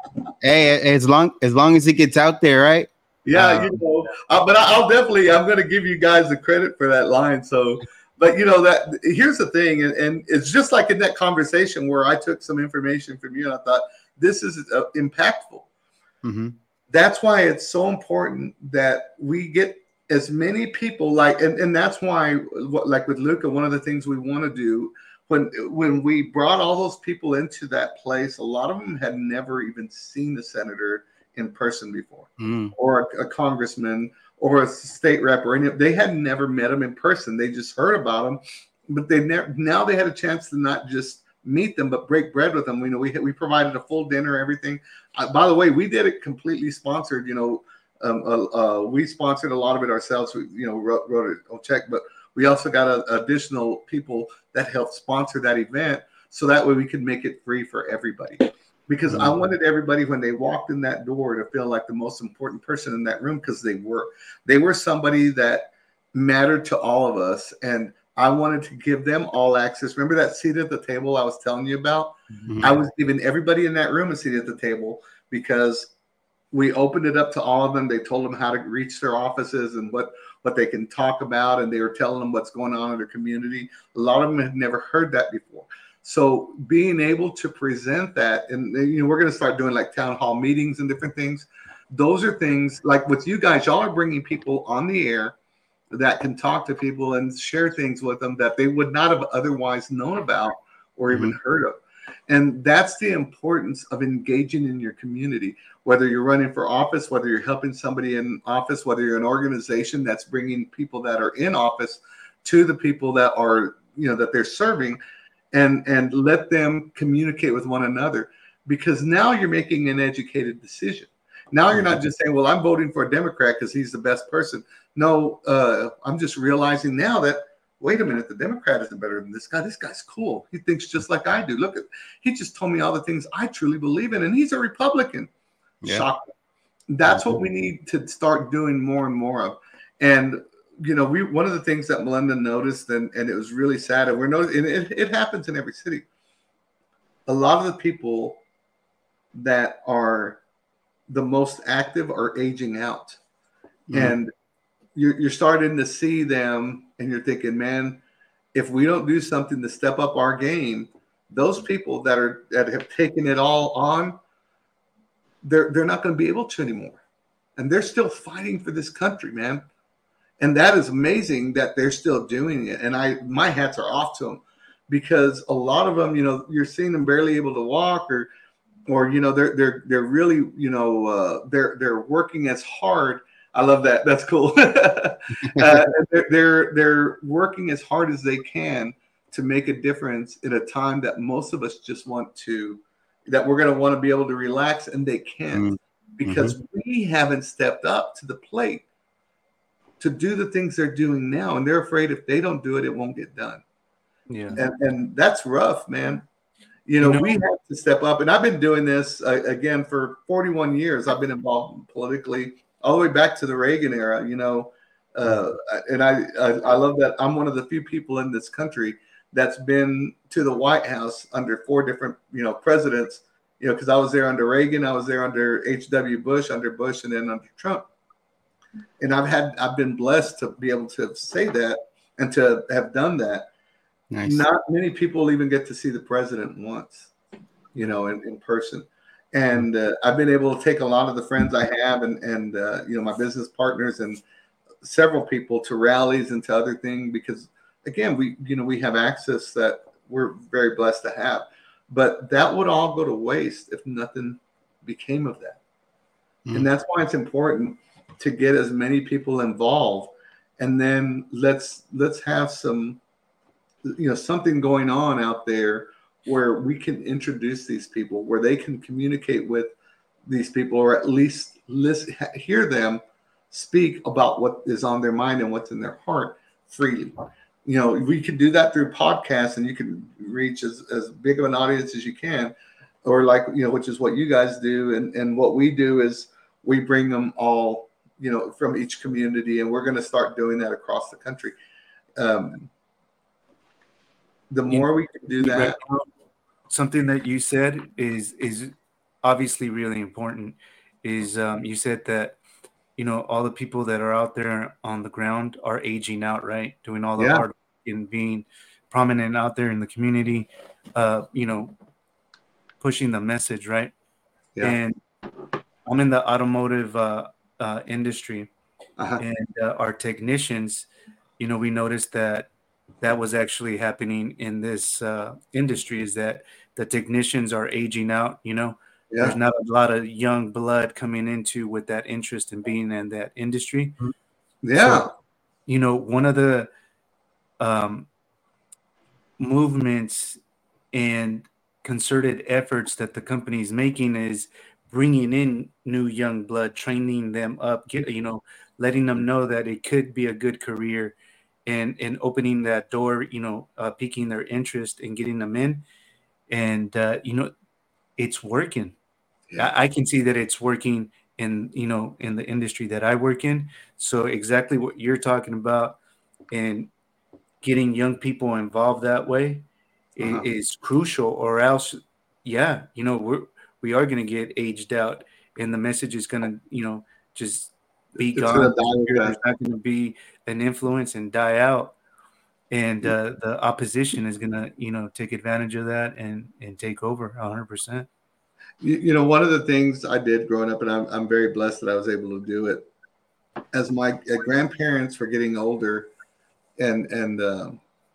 hey, as long as long as it gets out there, right? Yeah, um, you know. Uh, but I'll definitely I'm going to give you guys the credit for that line. So, but you know that here's the thing, and, and it's just like in that conversation where I took some information from you, and I thought this is uh, impactful. Mm-hmm. That's why it's so important that we get as many people like, and, and that's why, like with Luca, one of the things we want to do when when we brought all those people into that place, a lot of them had never even seen a senator in person before, mm. or a, a congressman or a state rep, or any. They had never met them in person. They just heard about them, but they never. Now they had a chance to not just meet them, but break bread with them. We know we we provided a full dinner, everything. Uh, by the way, we did it completely sponsored. You know, um, uh, uh, we sponsored a lot of it ourselves. We, you know, wrote, wrote a check, but we also got a, additional people that helped sponsor that event, so that way we could make it free for everybody. Because mm-hmm. I wanted everybody when they walked in that door to feel like the most important person in that room, because they were. They were somebody that mattered to all of us, and I wanted to give them all access. Remember that seat at the table I was telling you about? Mm-hmm. I was giving everybody in that room a seat at the table because we opened it up to all of them. They told them how to reach their offices and what, what they can talk about, and they were telling them what's going on in their community. A lot of them had never heard that before. So being able to present that, and you know, we're going to start doing like town hall meetings and different things. Those are things like with you guys, y'all are bringing people on the air that can talk to people and share things with them that they would not have otherwise known about or even mm-hmm. heard of. And that's the importance of engaging in your community, whether you're running for office, whether you're helping somebody in office, whether you're an organization that's bringing people that are in office to the people that are, you know, that they're serving, and, and let them communicate with one another, because now you're making an educated decision. Now you're not just saying, well, I'm voting for a Democrat because he's the best person. No, uh, I'm just realizing now that, wait a minute, the Democrat isn't better than this guy. This guy's cool. He thinks just like I do. Look, at he just told me all the things I truly believe in, and he's a Republican. Yeah. Shocking. That's what we need to start doing more and more of. And, you know, we one of the things that Melinda noticed, and, and it was really sad, and we're noticing, it, it happens in every city. A lot of the people that are the most active are aging out. Mm-hmm. And you're, you're starting to see them, and you're thinking, man, if we don't do something to step up our game, those people that are that have taken it all on, they're they're not going to be able to anymore. And they're still fighting for this country, man. And that is amazing that they're still doing it. And I my hats are off to them, because a lot of them, you know, you're seeing them barely able to walk, or or you know, they're they're they're really, you know, uh, they're they're working as hard. I love that. That's cool. uh, they're, they're they're working as hard as they can to make a difference in a time that most of us just want to, that we're going to want to be able to relax, and they can't, mm-hmm. because we haven't stepped up to the plate to do the things they're doing now, and they're afraid if they don't do it, it won't get done. Yeah, and and that's rough, man. You know, You know- we have to step up. And I've been doing this uh, again for forty-one years. I've been involved politically all the way back to the Reagan era, you know. Uh, and I, I I love that I'm one of the few people in this country that's been to the White House under four different, you know, presidents, you know, because I was there under Reagan, I was there under H W Bush, under Bush, and then under Trump. And I've had I've been blessed to be able to say that and to have done that. Nice. Not many people even get to see the president once, you know, in, in person. And uh, I've been able to take a lot of the friends I have and, and uh, you know, my business partners and several people to rallies and to other things because, again, we, you know, we have access that we're very blessed to have. But that would all go to waste if nothing became of that. Mm. And that's why it's important to get as many people involved. And then let's let's have some, you know, something going on out there where we can introduce these people, where they can communicate with these people, or at least listen, hear them speak about what is on their mind and what's in their heart freely. You know, we can do that through podcasts, and you can reach as, as big of an audience as you can, or like, you know, which is what you guys do. And, and what we do is we bring them all, you know, from each community, and we're going to start doing that across the country. Um, the more we can do that. Something that you said is is obviously really important. Is um, you said that, you know, all the people that are out there on the ground are aging out, right? Doing all the yeah. hard work and being prominent out there in the community, uh, you know, pushing the message, right? Yeah. And I'm in the automotive uh, uh, industry, uh-huh. and uh, our technicians, you know, we noticed that that was actually happening in this uh, industry, is that the technicians are aging out, you know. Yeah. There's not a lot of young blood coming into with that interest in being in that industry. Yeah. So, you know, one of the um, movements and concerted efforts that the company is making is bringing in new young blood, training them up, get, you know, letting them know that it could be a good career, and, and opening that door, you know, uh, piquing their interest and getting them in. And, uh, you know, it's working. Yeah. I, I can see that it's working in, you know, in the industry that I work in. So exactly what you're talking about, and getting young people involved that way uh-huh. is, is crucial, or else, yeah, you know, we're, we are going to get aged out, and the message is going to, you know, just be it's gone. There's not going to be an influence and die out. And uh, the opposition is going to, you know, take advantage of that and, and take over one hundred percent. You, you know, one of the things I did growing up, and I'm, I'm very blessed that I was able to do it, as my uh, grandparents were getting older, and, and uh,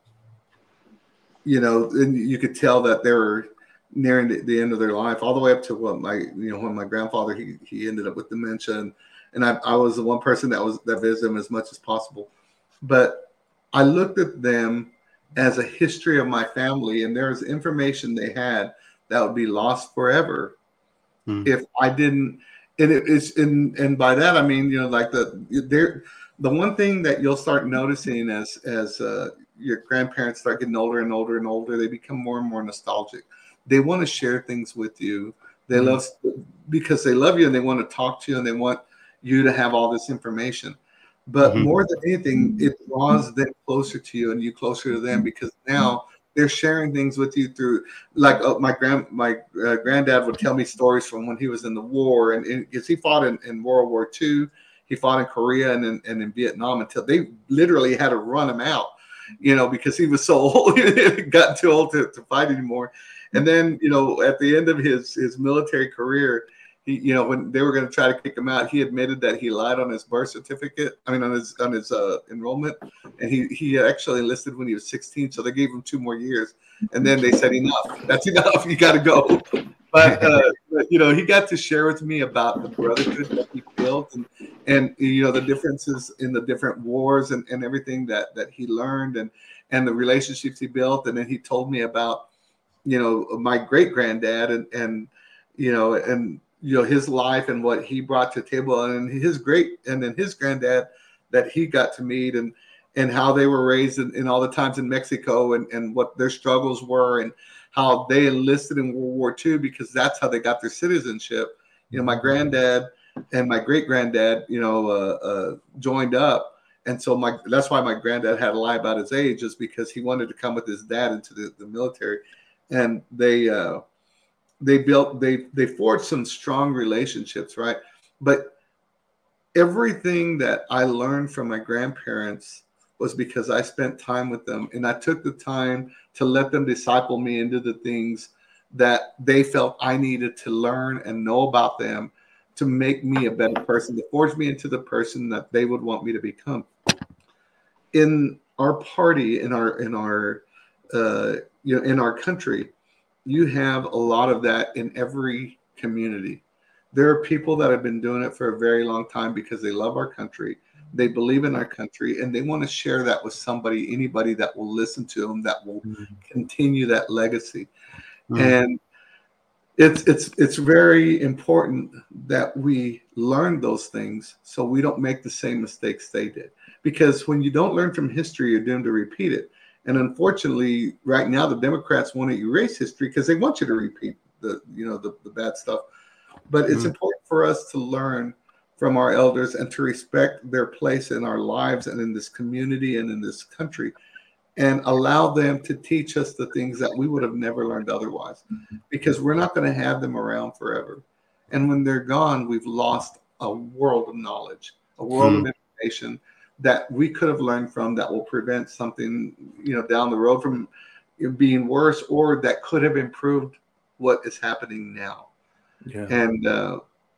you know, and you could tell that they were nearing the, the end of their life, all the way up to what my, you know, when my grandfather, he, he ended up with dementia. And, and I, I was the one person that was, that visited him as much as possible. But I looked at them as a history of my family, and there was information they had that would be lost forever mm. if I didn't. And it, it's and and by that I mean, you know, like the there the one thing that you'll start noticing as as uh, your grandparents start getting older and older and older, they become more and more nostalgic. They want to share things with you. They mm. love because they love you, and they want to talk to you, and they want you to have all this information. But mm-hmm. more than anything, it draws them closer to you and you closer to them, because now they're sharing things with you through, like uh, my grand my uh, granddad would tell me stories from when he was in the war, and because he fought in, in World War Two, he fought in Korea and in, and in Vietnam until they literally had to run him out, you know, because he was so old, he got too old to, to fight anymore. And then, you know, at the end of his his military career, he, you know, when they were going to try to kick him out, he admitted that he lied on his birth certificate. I mean, on his on his uh, enrollment, and he he actually enlisted when he was sixteen. So they gave him two more years, and then they said, "Enough. That's enough. You got to go." But, uh, but you know, he got to share with me about the brotherhood that he built, and and you know, the differences in the different wars and, and everything that that he learned, and and the relationships he built. And then he told me about, you know, my great granddad and and you know and. you know, his life and what he brought to the table, and his great, and then his granddad that he got to meet, and, and how they were raised in, in all the times in Mexico, and, and what their struggles were, and how they enlisted in World War Two because that's how they got their citizenship. You know, my granddad and my great granddad, you know, uh, uh, joined up, and so my that's why my granddad had to lie about his age, is because he wanted to come with his dad into the, the military, and they uh, they built they they forged some strong relationships, right? But everything that I learned from my grandparents was because I spent time with them, and I took the time to let them disciple me into the things that they felt I needed to learn and know about them to make me a better person, to forge me into the person that they would want me to become. In our party, in our in our uh, you know in our country, you have a lot of that in every community. There are people that have been doing it for a very long time because they love our country, they believe in our country, and they want to share that with somebody, anybody that will listen to them, that will mm-hmm. continue that legacy. Mm-hmm. And it's it's it's very important that we learn those things so we don't make the same mistakes they did. Because when you don't learn from history, you're doomed to repeat it. And unfortunately, right now, the Democrats want to erase history because they want you to repeat the you know the, the bad stuff. But it's mm-hmm. important for us to learn from our elders and to respect their place in our lives and in this community and in this country, and allow them to teach us the things that we would have never learned otherwise, because we're not going to have them around forever. And when they're gone, we've lost a world of knowledge, a world mm-hmm. of information that we could have learned from that will prevent something, you know, down the road from being worse, or that could have improved what is happening now. Yeah. And uh,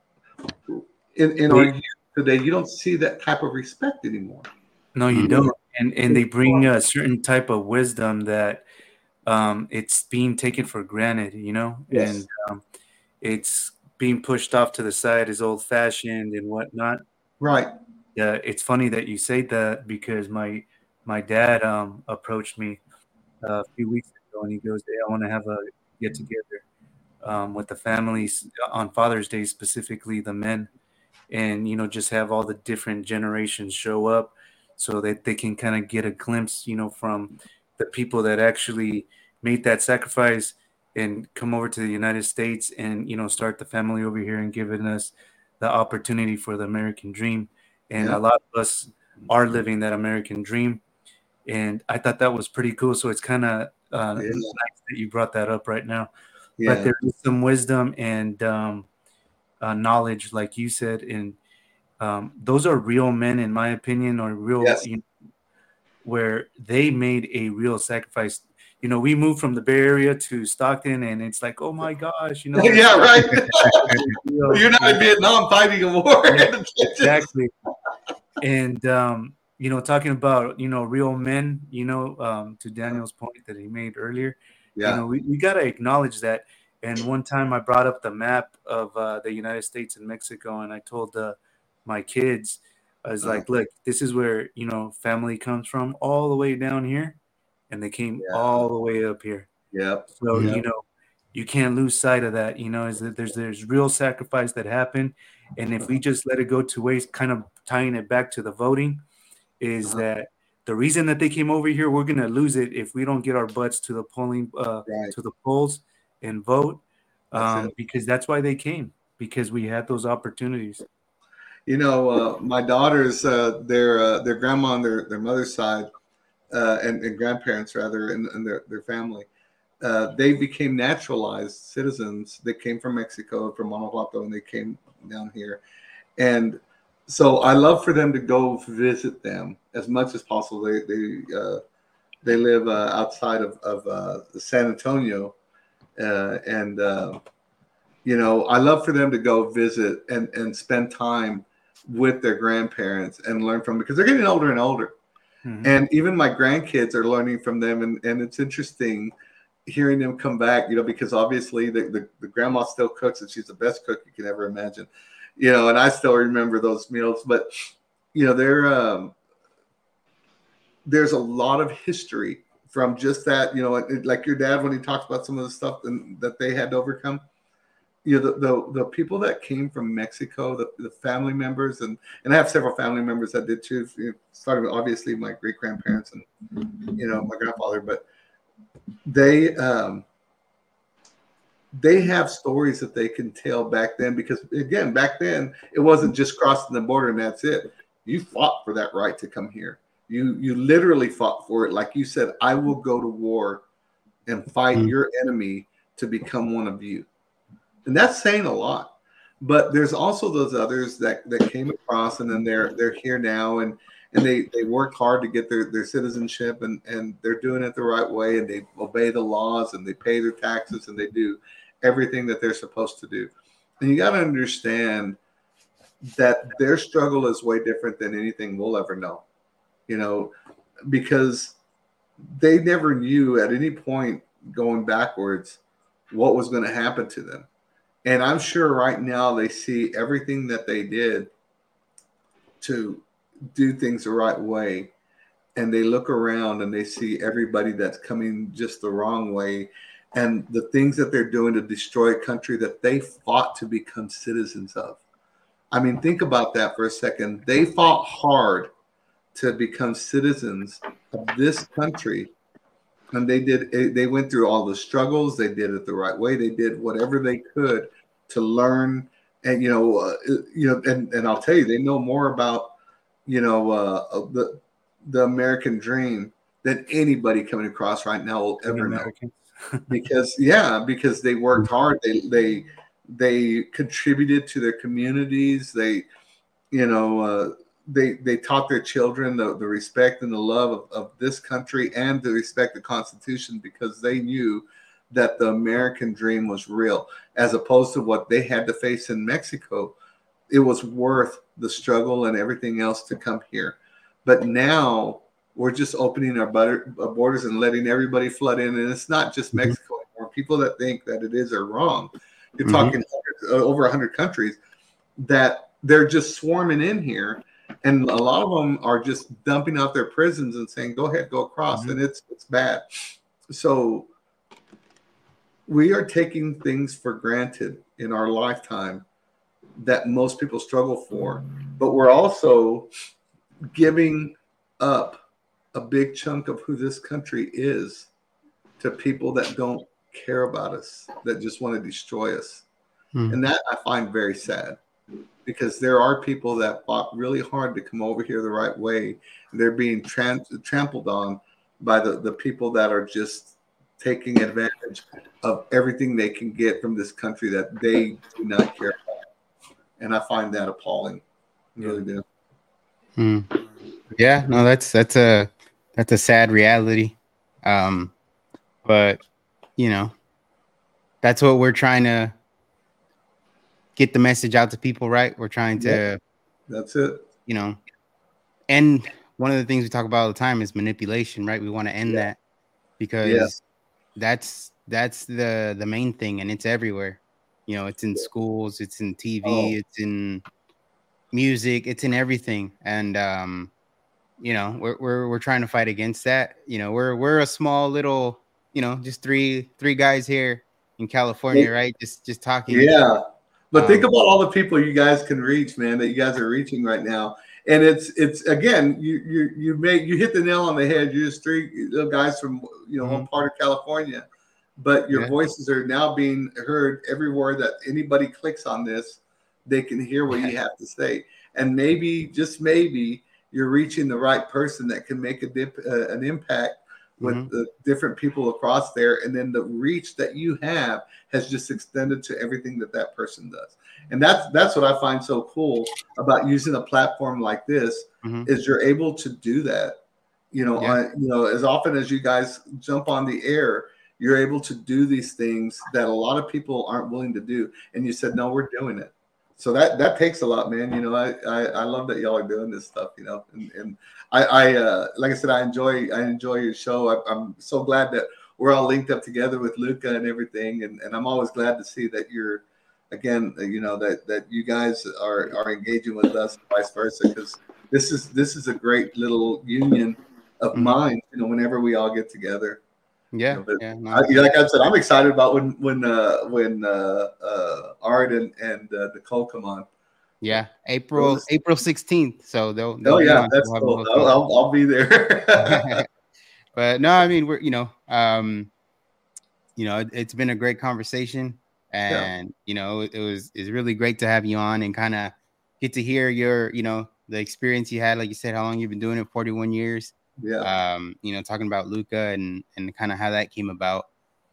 in, in our youth today, you don't see that type of respect anymore. No, you don't. And and they bring a certain type of wisdom that um, it's being taken for granted, you know, yes. and um, it's being pushed off to the side as old fashioned and whatnot. Right. Yeah, it's funny that you say that, because my my dad um, approached me uh, a few weeks ago, and he goes, "Hey, I want to have a get together um, with the families on Father's Day, specifically the men, and you know, just have all the different generations show up, so that they can kind of get a glimpse, you know, from the people that actually made that sacrifice and come over to the United States and, you know, start the family over here and giving us the opportunity for the American dream." And yeah. a lot of us are living that American dream. And I thought that was pretty cool. So it's kind of uh, yeah. nice that you brought that up right now. Yeah. But there is some wisdom and um, uh, knowledge, like you said, and um, those are real men, in my opinion, or real, yes. you know, where they made a real sacrifice. You know, we moved from the Bay Area to Stockton, and it's like, oh my gosh, you know. Yeah, right. you know, You're not in Vietnam fighting a war. Yeah, exactly. And, um, you know, talking about, you know, real men, you know, um, to Daniel's point that he made earlier, yeah. you know, we, we got to acknowledge that. And one time I brought up the map of uh, the United States and Mexico, and I told uh, my kids, I was uh-huh. like, look, this is where, you know, family comes from, all the way down here. And they came yeah. all the way up here. Yep. So, yep. you know, you can't lose sight of that, you know, is that there's there's real sacrifice that happened. And if we just let it go to waste, kind of tying it back to the voting, is uh-huh. that the reason that they came over here, we're going to lose it if we don't get our butts to the polling, uh, right. to the polls and vote, um, that's because that's why they came, because we had those opportunities. You know, uh, my daughters, uh, their uh, their grandma on their, their mother's side, Uh, and, and grandparents rather, and, and their, their family, uh, they became naturalized citizens. They came from Mexico, from Guanajuato, and they came down here. And so I love for them to go visit them as much as possible. They they uh, they live uh, outside of, of uh, San Antonio, uh, and uh, you know, I love for them to go visit and, and spend time with their grandparents and learn from them, because they're getting older and older. Mm-hmm. And even my grandkids are learning from them. And, and it's interesting hearing them come back, you know, because obviously the, the, the grandma still cooks, and she's the best cook you can ever imagine, you know, and I still remember those meals. But, you know, there, um, there's a lot of history from just that, you know, like your dad, when he talks about some of the stuff that they had to overcome. You know, the, the, the people that came from Mexico, the, the family members, and, and I have several family members that did too, you know, starting with obviously my great grandparents and, you know, my grandfather, but they, um, they have stories that they can tell back then, because again, back then it wasn't just crossing the border and that's it. You fought for that right to come here. You you literally fought for it. Like you said, I will go to war and fight mm-hmm. your enemy to become one of you. And that's saying a lot. But there's also those others that, that came across, and then they're they're here now, and and they, they worked hard to get their, their citizenship, and, and they're doing it the right way, and they obey the laws, and they pay their taxes, and they do everything that they're supposed to do. And you got to understand that their struggle is way different than anything we'll ever know, you know, because they never knew at any point going backwards what was going to happen to them. And I'm sure right now they see everything that they did to do things the right way. And they look around and they see everybody that's coming just the wrong way, and the things that they're doing to destroy a country that they fought to become citizens of. I mean, think about that for a second. They fought hard to become citizens of this country. And they did, they went through all the struggles. They did it the right way. They did whatever they could to learn. And, you know, uh, you know, and, and I'll tell you, they know more about, you know, uh, the, the American dream than anybody coming across right now will ever know. Because, yeah, because they worked hard. They, they, they contributed to their communities. They, you know, uh, they, they taught their children the, the respect and the love of, of this country, and to respect the Constitution, because they knew that the American dream was real, as opposed to what they had to face in Mexico. It was worth the struggle and everything else to come here. But now we're just opening our borders and letting everybody flood in. And it's not just Mexico anymore. People that think that it is are wrong. You're mm-hmm. talking over one hundred countries that they're just swarming in here. And a lot of them are just dumping out their prisons and saying, go ahead, go across. Mm-hmm. And it's it's bad. So we are taking things for granted in our lifetime that most people struggle for. But we're also giving up a big chunk of who this country is to people that don't care about us, that just want to destroy us. Hmm. And that I find very sad, because there are people that fought really hard to come over here the right way. And they're being tram- trampled on by the, the people that are just taking advantage of everything they can get from this country that they do not care about. And I find that appalling. I really do. Hmm. Yeah, no, that's that's a that's a sad reality. Um, but you know, that's what we're trying to get the message out to people, right? We're trying to yeah, that's it. You know, and one of the things we talk about all the time is manipulation, right? We want to end yeah. that, because yeah. that's that's the the main thing, and it's everywhere. You know, it's in schools, it's in T V, oh. it's in music, it's in everything. And um, you know, we're we're we're trying to fight against that. You know, we're we're a small little, you know, just three three guys here in California, right? Just just talking. Yeah. But um, think about all the people you guys can reach, man, that you guys are reaching right now. And it's it's again, you you you make you hit the nail on the head. You're just three little guys from, you know, mm-hmm. one part of California. But your yeah. voices are now being heard everywhere that anybody clicks on this, they can hear what you have to say. And maybe, just maybe, you're reaching the right person that can make a dip, uh, an impact with mm-hmm. the different people across there. And then the reach that you have has just extended to everything that that person does. And that's that's what I find so cool about using a platform like this, mm-hmm. is you're able to do that. You know, yeah. I, you know, as often as you guys jump on the air, you're able to do these things that a lot of people aren't willing to do. And you said, no, we're doing it. So that, that takes a lot, man. You know, I, I, I love that y'all are doing this stuff, you know, and, and I, I uh, like I said, I enjoy, I enjoy your show. I, I'm so glad that we're all linked up together with Luca and everything. And, and I'm always glad to see that you're, again, you know, that, that you guys are, are engaging with us and vice versa, because this is, this is a great little union of mm-hmm. minds, you know, whenever we all get together. Yeah, you know, yeah no, I, like I said, I'm excited about when when uh, when uh, uh, Art and and uh, Nicole come on. Yeah, April so April sixteenth. So they'll. they'll oh yeah, that's we'll cool. I'll, I'll, I'll be there. But no, I mean we're you know um, you know it, it's been a great conversation. and yeah. you know, it was it's really great to have you on and kind of get to hear your, you know, the experience you had. Like you said, how long you've been doing it, forty-one years. Yeah. Um, you know, talking about Luca and and kind of how that came about.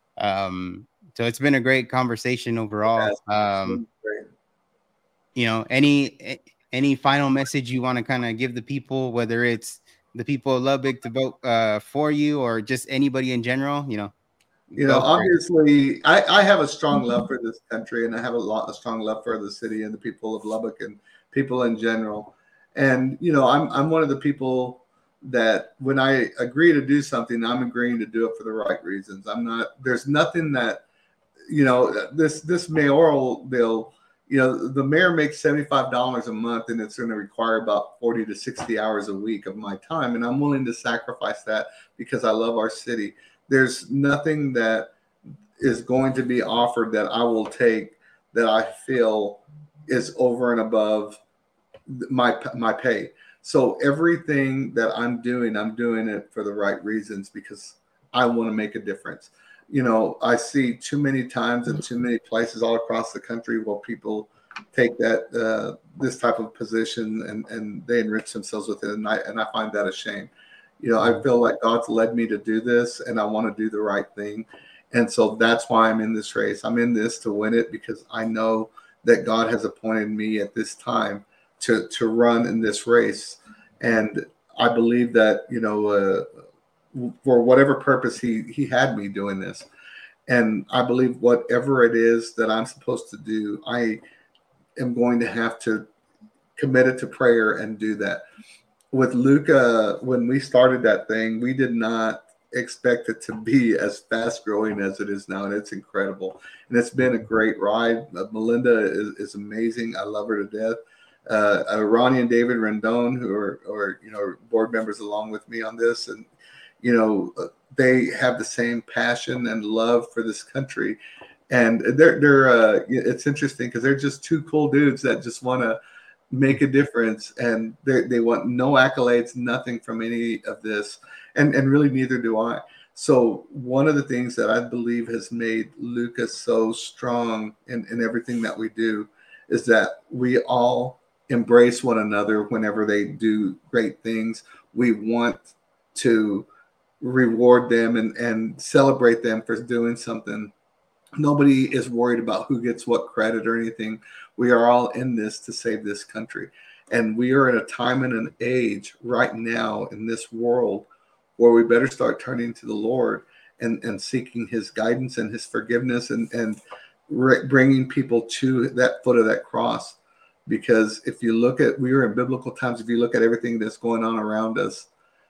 Um, so it's been a great conversation overall. Um, great. You know, any any final message you want to kind of give the people, whether it's the people of Lubbock to vote uh, for you or just anybody in general, you know? You know, obviously, I, I have a strong love for this country, and I have a lot a strong love for the city and the people of Lubbock and people in general. And you know, I'm I'm one of the people that when I agree to do something, I'm agreeing to do it for the right reasons. I'm not. There's nothing that, you know, this this mayoral bill. You know, the mayor makes seventy-five dollars a month, and it's going to require about forty to sixty hours a week of my time, and I'm willing to sacrifice that because I love our city. There's nothing that is going to be offered that I will take that I feel is over and above my my pay. So everything that I'm doing, I'm doing it for the right reasons because I want to make a difference. You know, I see too many times in too many places all across the country where people take that uh, this type of position and, and they enrich themselves with it, and I and I find that a shame. You know, I feel like God's led me to do this, and I want to do the right thing. And so that's why I'm in this race. I'm in this to win it because I know that God has appointed me at this time to, to run in this race. And I believe that, you know, uh, for whatever purpose he, he had me doing this. And I believe whatever it is that I'm supposed to do, I am going to have to commit it to prayer and do that. With Luca, when we started that thing, we did not expect it to be as fast growing as it is now, and it's incredible. And it's been a great ride. Uh, Melinda is, is amazing. I love her to death. Uh, uh, Ronnie and David Rendon, who are, are you know board members along with me on this, and you know uh, they have the same passion and love for this country. And they're they're uh, it's interesting because they're just two cool dudes that just want to make a difference, and they they want no accolades, nothing from any of this, and and really neither do I. So one of the things that I believe has made Lucas so strong in, in everything that we do is that we all embrace one another whenever they do great things. We want to reward them and, and celebrate them for doing something. Nobody is worried about who gets what credit or anything. We are all in this to save this country. And we are in a time and an age right now in this world where we better start turning to the Lord and, and seeking his guidance and his forgiveness and, and re- bringing people to that foot of that cross. Because if you look at, we are in biblical times, if you look at everything that's going on around us,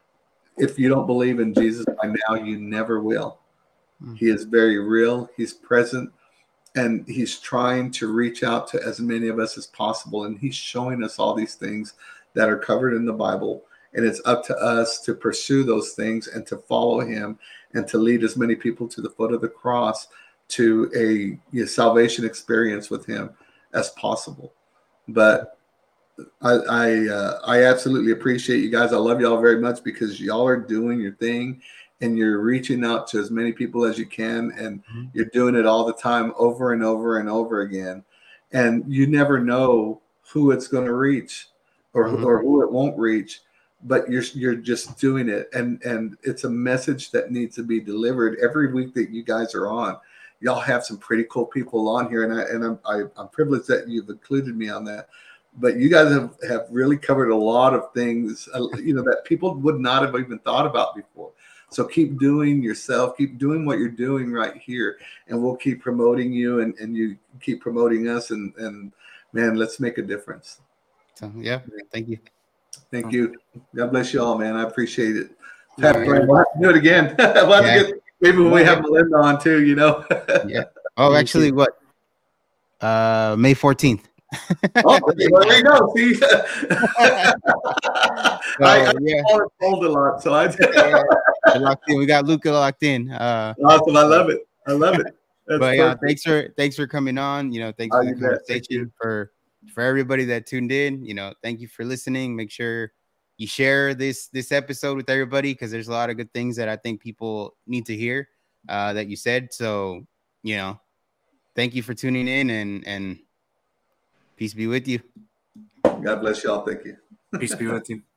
if you don't believe in Jesus by now, you never will. Mm-hmm. He is very real. He's present. And he's trying to reach out to as many of us as possible. And he's showing us all these things that are covered in the Bible. And it's up to us to pursue those things and to follow him and to lead as many people to the foot of the cross to a you know, salvation experience with him as possible. But I I, uh, I absolutely appreciate you guys. I love y'all very much because y'all are doing your thing. And you're reaching out to as many people as you can, and mm-hmm. you're doing it all the time, over and over and over again. And you never know who it's going to reach, or mm-hmm. or who it won't reach. But you're you're just doing it, and and it's a message that needs to be delivered every week that you guys are on. Y'all have some pretty cool people on here, and I and I'm I, I'm privileged that you've included me on that. But you guys have, have really covered a lot of things, uh, you know, that people would not have even thought about before. So keep doing yourself, keep doing what you're doing right here, and we'll keep promoting you, and, and you keep promoting us, and, and man, let's make a difference. So yeah, thank you. Thank you. God bless you all, man. I appreciate it. Have yeah, we'll have to do it again. we'll have yeah. to get, maybe when we have Melinda on too, you know. yeah. Oh, actually, what? Uh, May fourteenth. Oh, there we go. See, so, I, I yeah. told a lot, so I yeah, locked in. We got Luca locked in. Uh, awesome, I love it. I love it. That's but yeah, thanks for thanks for coming on. You know, thanks for oh, the conversation for for everybody that tuned in. You know, thank you for listening. Make sure you share this this episode with everybody because there's a lot of good things that I think people need to hear uh, that you said. So you know. thank you for tuning in, and and peace be with you. God bless y'all. Thank you. Peace be with you.